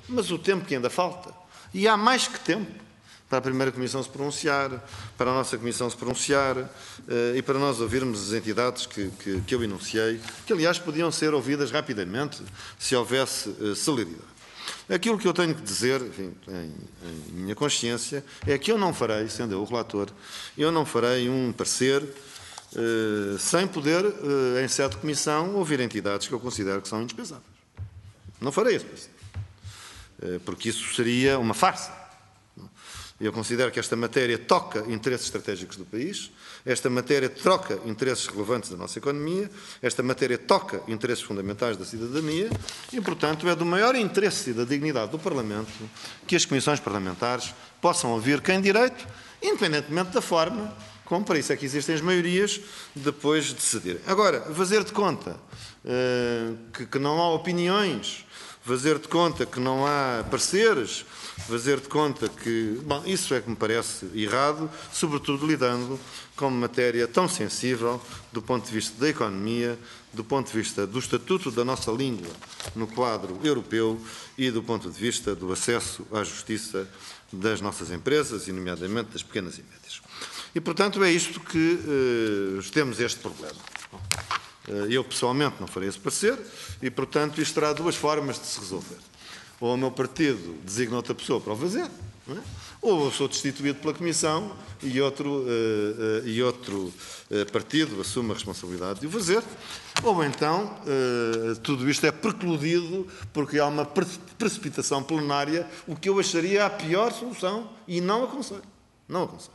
mas o tempo que ainda falta, e há mais que tempo para a primeira Comissão se pronunciar, para a nossa Comissão se pronunciar uh, e para nós ouvirmos as entidades que, que, que eu enunciei, que aliás podiam ser ouvidas rapidamente se houvesse uh, celeridade. Aquilo que eu tenho que dizer, enfim, em, em minha consciência, é que eu não farei, sendo eu o relator, eu não farei um parecer uh, sem poder, uh, em sede de comissão, ouvir entidades que eu considero que são indispensáveis. Não farei esse parecer, uh, porque isso seria uma farsa. Eu considero que esta matéria toca interesses estratégicos do país, esta matéria troca interesses relevantes da nossa economia, esta matéria toca interesses fundamentais da cidadania e, portanto, é do maior interesse e da dignidade do Parlamento que as comissões parlamentares possam ouvir quem direito, independentemente da forma, como para isso é que existem as maiorias, depois de decidirem. Agora, fazer de conta uh, que, que não há opiniões, fazer de conta que não há pareceres, fazer de conta que... Bom, isso é que me parece errado, sobretudo lidando com uma matéria tão sensível do ponto de vista da economia, do ponto de vista do estatuto da nossa língua no quadro europeu e do ponto de vista do acesso à justiça das nossas empresas, e nomeadamente das pequenas e médias. E, portanto, é isto que uh, temos este problema. Eu, pessoalmente, não farei esse parecer e, portanto, isto terá duas formas de se resolver. Ou o meu partido designa outra pessoa para o fazer, não é? Ou eu sou destituído pela Comissão e outro, uh, uh, e outro uh, partido assume a responsabilidade de o fazer, ou então uh, tudo isto é precludido porque há uma pre precipitação plenária, o que eu acharia a pior solução e não aconselho. Não aconselho.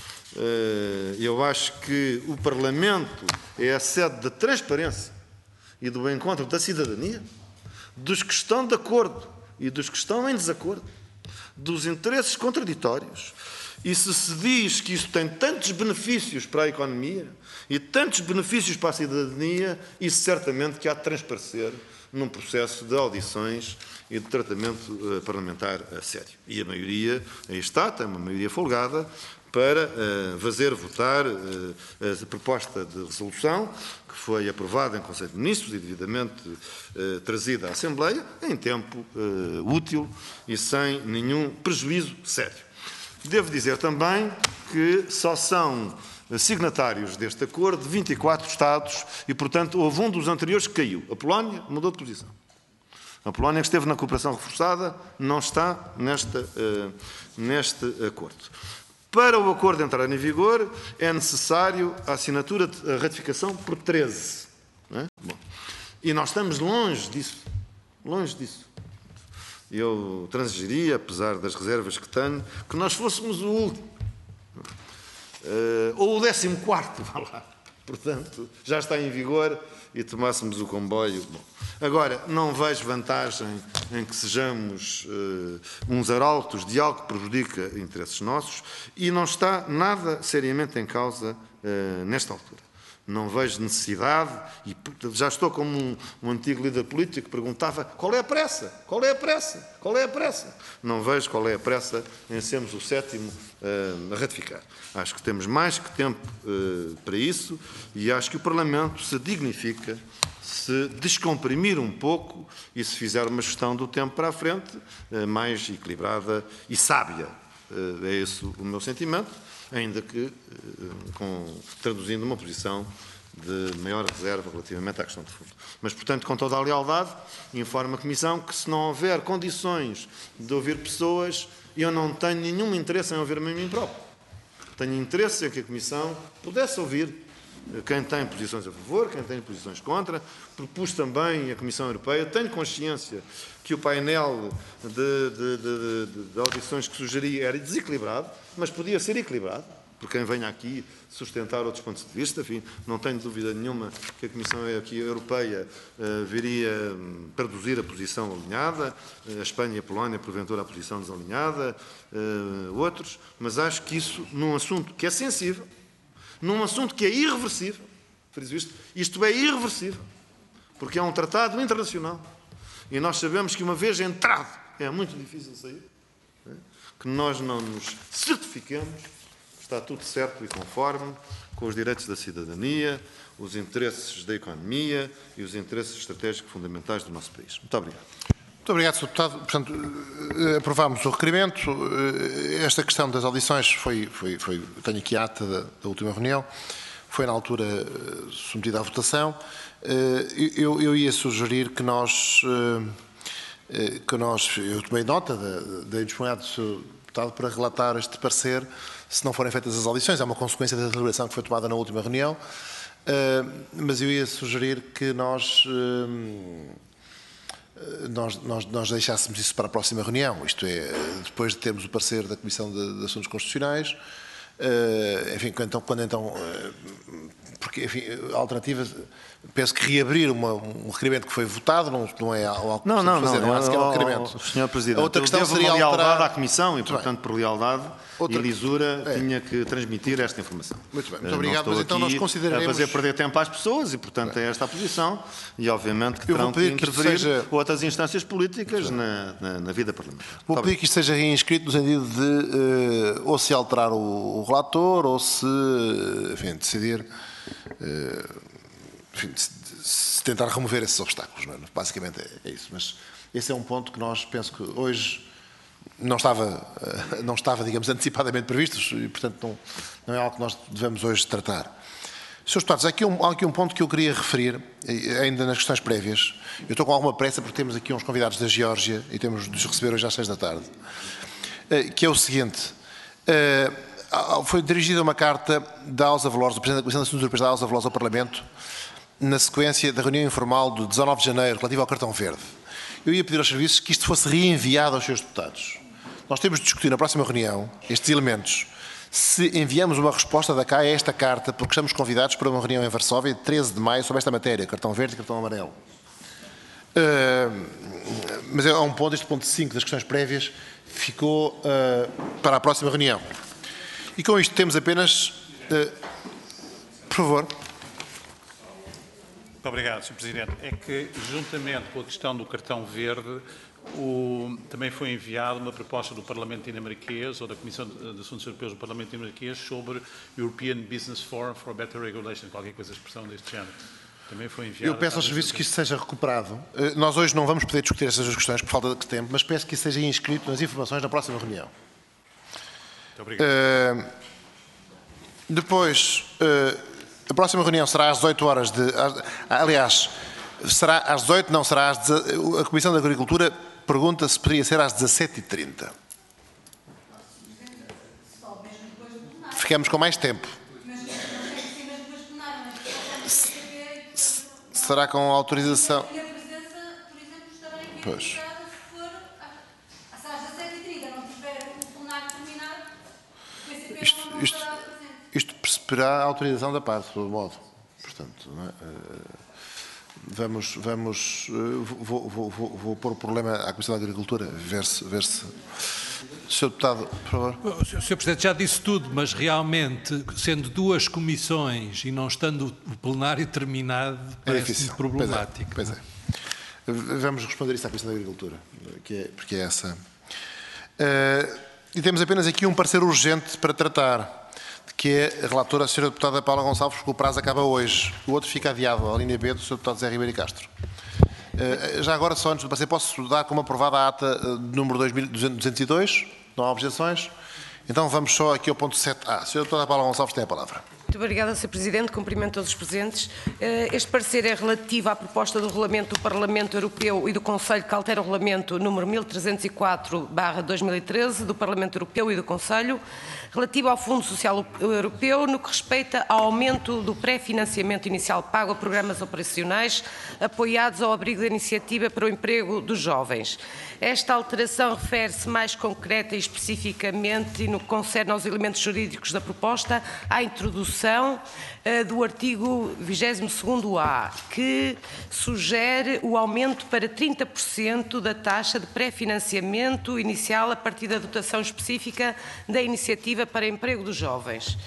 Uh, eu acho que o Parlamento é a sede da transparência e do encontro da cidadania, dos que estão de acordo e dos que estão em desacordo, dos interesses contraditórios. E se se diz que isso tem tantos benefícios para a economia e tantos benefícios para a cidadania, isso certamente que há de transparecer num processo de audições e de tratamento uh, parlamentar a sério. E a maioria, aí está, tem uma maioria folgada, para uh, fazer votar uh, a proposta de resolução que foi aprovada em Conselho de Ministros e devidamente uh, trazida à Assembleia em tempo uh, útil e sem nenhum prejuízo sério. Devo dizer também que só são signatários deste acordo vinte e quatro Estados e, portanto, houve um dos anteriores que caiu. A Polónia mudou de posição. A Polónia, que esteve na cooperação reforçada, não está nesta, uh, neste acordo. Para o acordo entrar em vigor, é necessário a assinatura, de, a ratificação por treze. Não é? Bom, e nós estamos longe disso. Longe disso. Eu transigiria, apesar das reservas que tenho, que nós fôssemos o último. Uh, ou o décimo quarto, vá lá. Portanto, já está em vigor e tomássemos o comboio. Bom, agora, não vejo vantagem em que sejamos uh, uns arautos de algo que prejudica interesses nossos e não está nada seriamente em causa uh, nesta altura. Não vejo necessidade, e já estou como um, um antigo líder político que perguntava qual é a pressa, qual é a pressa, qual é a pressa. Não vejo qual é a pressa em sermos o sétimo uh, a ratificar. Acho que temos mais que tempo uh, para isso e acho que o Parlamento se dignifica se descomprimir um pouco e se fizer uma gestão do tempo para a frente uh, mais equilibrada e sábia. Uh, é esse o meu sentimento. Ainda que com, traduzindo uma posição de maior reserva relativamente à questão de fundo. Mas, portanto, com toda a lealdade, informo a Comissão que se não houver condições de ouvir pessoas, eu não tenho nenhum interesse em ouvir-me a mim próprio. Tenho interesse em que a Comissão pudesse ouvir quem tem posições a favor, quem tem posições contra. Propus também a Comissão Europeia, tenho consciência que o painel de, de, de, de, de audições que sugeri era desequilibrado, mas podia ser equilibrado, por quem venha aqui sustentar outros pontos de vista. Enfim, não tenho dúvida nenhuma que a Comissão aqui Europeia uh, viria um, traduzir a posição alinhada, uh, a Espanha e a Polónia, porventura, a posição desalinhada, uh, outros, mas acho que isso, num assunto que é sensível, num assunto que é irreversível, isto, isto é irreversível, porque é um tratado internacional, e nós sabemos que uma vez entrado é muito difícil sair, né? Que nós não nos certifiquemos, está tudo certo e conforme com os direitos da cidadania, os interesses da economia e os interesses estratégicos fundamentais do nosso país. Muito obrigado. Muito obrigado, senhor Deputado. Portanto, aprovámos o requerimento. Esta questão das audições foi, foi, foi tenho aqui a ata da, da última reunião, foi na altura submetida à votação. Eu, eu ia sugerir que nós, que nós, eu tomei nota da, da indisponibilidade do senhor Deputado para relatar este parecer, se não forem feitas as audições, é uma consequência da deliberação que foi tomada na última reunião, mas eu ia sugerir que nós Nós, nós, nós deixássemos isso para a próxima reunião, isto é, depois de termos o parecer da Comissão de, de Assuntos Constitucionais, uh, enfim, quando então, quando então uh, porque, enfim, a alternativa, penso que reabrir uma, um requerimento que foi votado não, não é algo que não, não, fazer, não, não é sequer um oh, requerimento. senhor Presidente, a outra questão eu devo seria uma lealdade alterar... à Comissão e, portanto, por lealdade outra... e lisura, é. tinha que transmitir esta informação. Muito bem, muito obrigado, mas então nós a consideraremos... fazer perder tempo às pessoas e, portanto, é esta a posição e, obviamente, que terão que interferir seja... outras instâncias políticas na, na, na vida parlamentar. Vou pedir que isto seja reinscrito no sentido de uh, ou se alterar o, o relator ou se, enfim, decidir... Uh, enfim, se tentar remover esses obstáculos, não é? Basicamente é, é isso. Mas esse é um ponto que nós, penso que hoje não estava, não estava, digamos, antecipadamente previsto e, portanto, não, não é algo que nós devemos hoje tratar. senhores Deputados, há aqui, um, há aqui um ponto que eu queria referir, ainda nas questões prévias. Eu estou com alguma pressa porque temos aqui uns convidados da Geórgia e temos de os receber hoje às seis da tarde, que é o seguinte. Foi dirigida uma carta da Elsa Veloso, do Presidente da Comissão de Assuntos Europeus da Elsa Veloso ao Parlamento, na sequência da reunião informal do dezanove de janeiro, relativa ao cartão verde. Eu ia pedir aos serviços que isto fosse reenviado aos seus deputados. Nós temos de discutir na próxima reunião estes elementos. Se enviamos uma resposta da C A I a esta carta, porque estamos convidados para uma reunião em Varsóvia, de treze de maio, sobre esta matéria, cartão verde e cartão amarelo. Uh, mas é um ponto, este ponto cinco das questões prévias, ficou uh, para a próxima reunião. E com isto temos apenas... Uh, por favor... Muito obrigado, senhor Presidente. É que, juntamente com a questão do cartão verde, o, também foi enviada uma proposta do Parlamento dinamarquês, ou da Comissão de Assuntos Europeus do Parlamento dinamarquês, sobre European Business Forum for Better Regulation, qualquer coisa, expressão deste género. Também foi enviada... Eu peço aos serviços que isso seja recuperado. Nós hoje não vamos poder discutir estas duas questões por falta de tempo, mas peço que isso seja inscrito nas informações na próxima reunião. Muito obrigado. Uh, depois... Uh, A próxima reunião será às dezoito horas de... Aliás, será às dezoito, não, será às... A Comissão da Agricultura pergunta se poderia ser às dezassete e trinta. Ficamos com mais tempo. Será com autorização... Pois. Isto... isto... Isto perceberá a autorização da parte, do modo. Portanto, não é? vamos, vamos, vou, vou, vou, vou pôr o problema à Comissão da Agricultura, ver se, ver se... senhor Deputado, por favor. O senhor Presidente já disse tudo, mas realmente, sendo duas comissões e não estando o plenário terminado, parece-me problemático. Pois é, pois é. Vamos responder isso à Comissão da Agricultura, que é, porque é essa. Uh, e temos apenas aqui um parecer urgente para tratar, que é a relatora, a senhora Deputada Paula Gonçalves, porque o prazo acaba hoje. O outro fica adiado, a linha B do senhor Deputado José Ribeiro Castro. Uh, já agora, só antes do parecer, posso dar como aprovada a ata uh, número dois mil duzentos e dois? Não há objeções? Então vamos só aqui ao ponto sete A. A senhora Deputada Paula Gonçalves tem a palavra. Muito obrigada, senhor Presidente. Cumprimento todos os presentes. Este parecer é relativo à proposta do Regulamento do Parlamento Europeu e do Conselho que altera o Regulamento número mil trezentos e quatro barra dois mil e treze do Parlamento Europeu e do Conselho, relativo ao Fundo Social Europeu no que respeita ao aumento do pré-financiamento inicial pago a programas operacionais apoiados ao abrigo da Iniciativa para o Emprego dos Jovens. Esta alteração refere-se mais concreta e especificamente e no que concerne aos elementos jurídicos da proposta à introdução uh, do artigo vigésimo segundo A, que sugere o aumento para trinta por cento da taxa de pré-financiamento inicial a partir da dotação específica da Iniciativa para Emprego dos Jovens.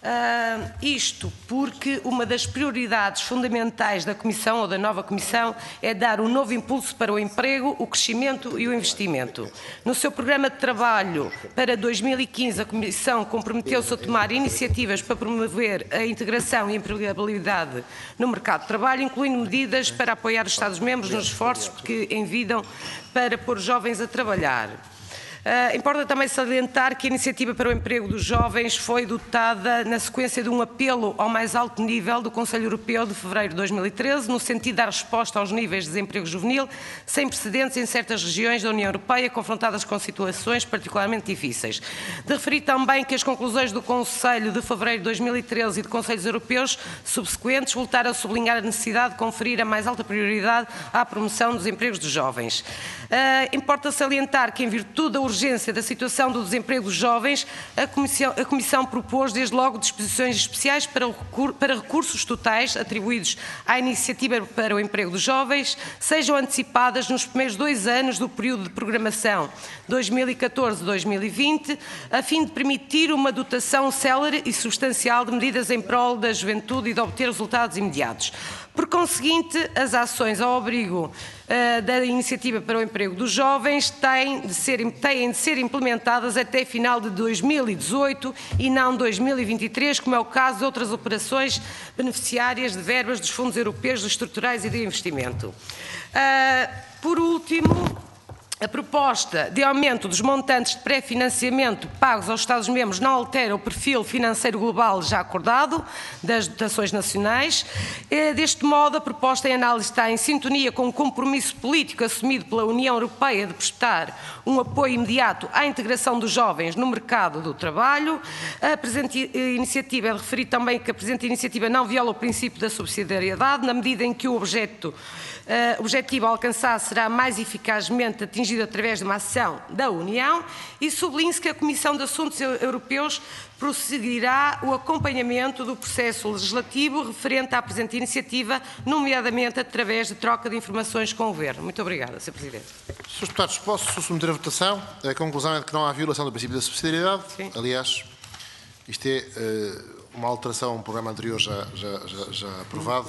Uh, isto porque uma das prioridades fundamentais da Comissão ou da nova Comissão é dar um novo impulso para o emprego, o crescimento e o investimento. No seu programa de trabalho para dois mil e quinze, a Comissão comprometeu-se a tomar iniciativas para promover a integração e a empregabilidade no mercado de trabalho, incluindo medidas para apoiar os Estados-membros nos esforços que envidam para pôr os jovens a trabalhar. Uh, importa também salientar que a Iniciativa para o Emprego dos Jovens foi dotada na sequência de um apelo ao mais alto nível do Conselho Europeu de fevereiro de dois mil e treze, no sentido de dar resposta aos níveis de desemprego juvenil sem precedentes em certas regiões da União Europeia confrontadas com situações particularmente difíceis. De referir também que as conclusões do Conselho de fevereiro de dois mil e treze e de Conselhos Europeus subsequentes voltaram a sublinhar a necessidade de conferir a mais alta prioridade à promoção dos empregos dos jovens. Uh, importa salientar que, em virtude da urgência da situação do desemprego dos jovens, a Comissão, a Comissão propôs desde logo disposições especiais para, o, para recursos totais atribuídos à Iniciativa para o Emprego dos Jovens sejam antecipadas nos primeiros dois anos do período de programação dois mil e catorze a dois mil e vinte, a fim de permitir uma dotação célere e substancial de medidas em prol da juventude e de obter resultados imediatos. Por conseguinte, as ações ao abrigo uh, da Iniciativa para o Emprego dos Jovens têm de, ser, têm de ser implementadas até final de dois mil e dezoito e não dois mil e vinte e três, como é o caso de outras operações beneficiárias de verbas dos fundos europeus estruturais e de investimento. Uh, por último, a proposta de aumento dos montantes de pré-financiamento pagos aos Estados-membros não altera o perfil financeiro global já acordado das dotações nacionais. Deste modo, a proposta em análise está em sintonia com o compromisso político assumido pela União Europeia de prestar um apoio imediato à integração dos jovens no mercado do trabalho. A presente iniciativa, é de referir também que a presente iniciativa não viola o princípio da subsidiariedade, na medida em que o objeto, uh, objetivo a alcançar será mais eficazmente atingido através de uma ação da União, e sublinho-se que a Comissão de Assuntos Europeus prosseguirá o acompanhamento do processo legislativo referente à presente iniciativa, nomeadamente através de troca de informações com o Governo. Muito obrigada, senhor Presidente. senhores Deputados, posso submeter a votação? A conclusão é de que não há violação do princípio da subsidiariedade. Sim. Aliás, isto é uh, uma alteração a um programa anterior já, já, já, já aprovado.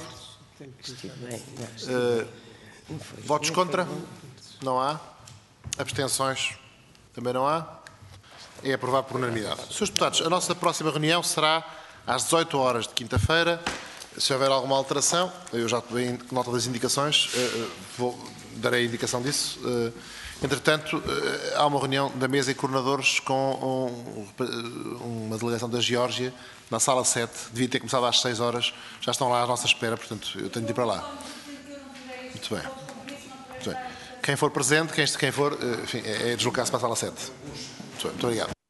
Uh, votos contra? Não há. Abstenções? Também não há. É aprovado por unanimidade. senhores Deputados, a nossa próxima reunião será às dezoito horas de quinta-feira. Se houver alguma alteração, eu já tomei nota das indicações, vou, darei a indicação disso. Entretanto, há uma reunião da mesa e coordenadores com um, uma delegação da Geórgia na sala sete. Devia ter começado às seis horas. Já estão lá à nossa espera, portanto, eu tenho de ir para lá. Muito bem. Muito bem. Quem for presente, quem, quem for, enfim, é deslocar-se para a sala sete. Muito bem, muito obrigado.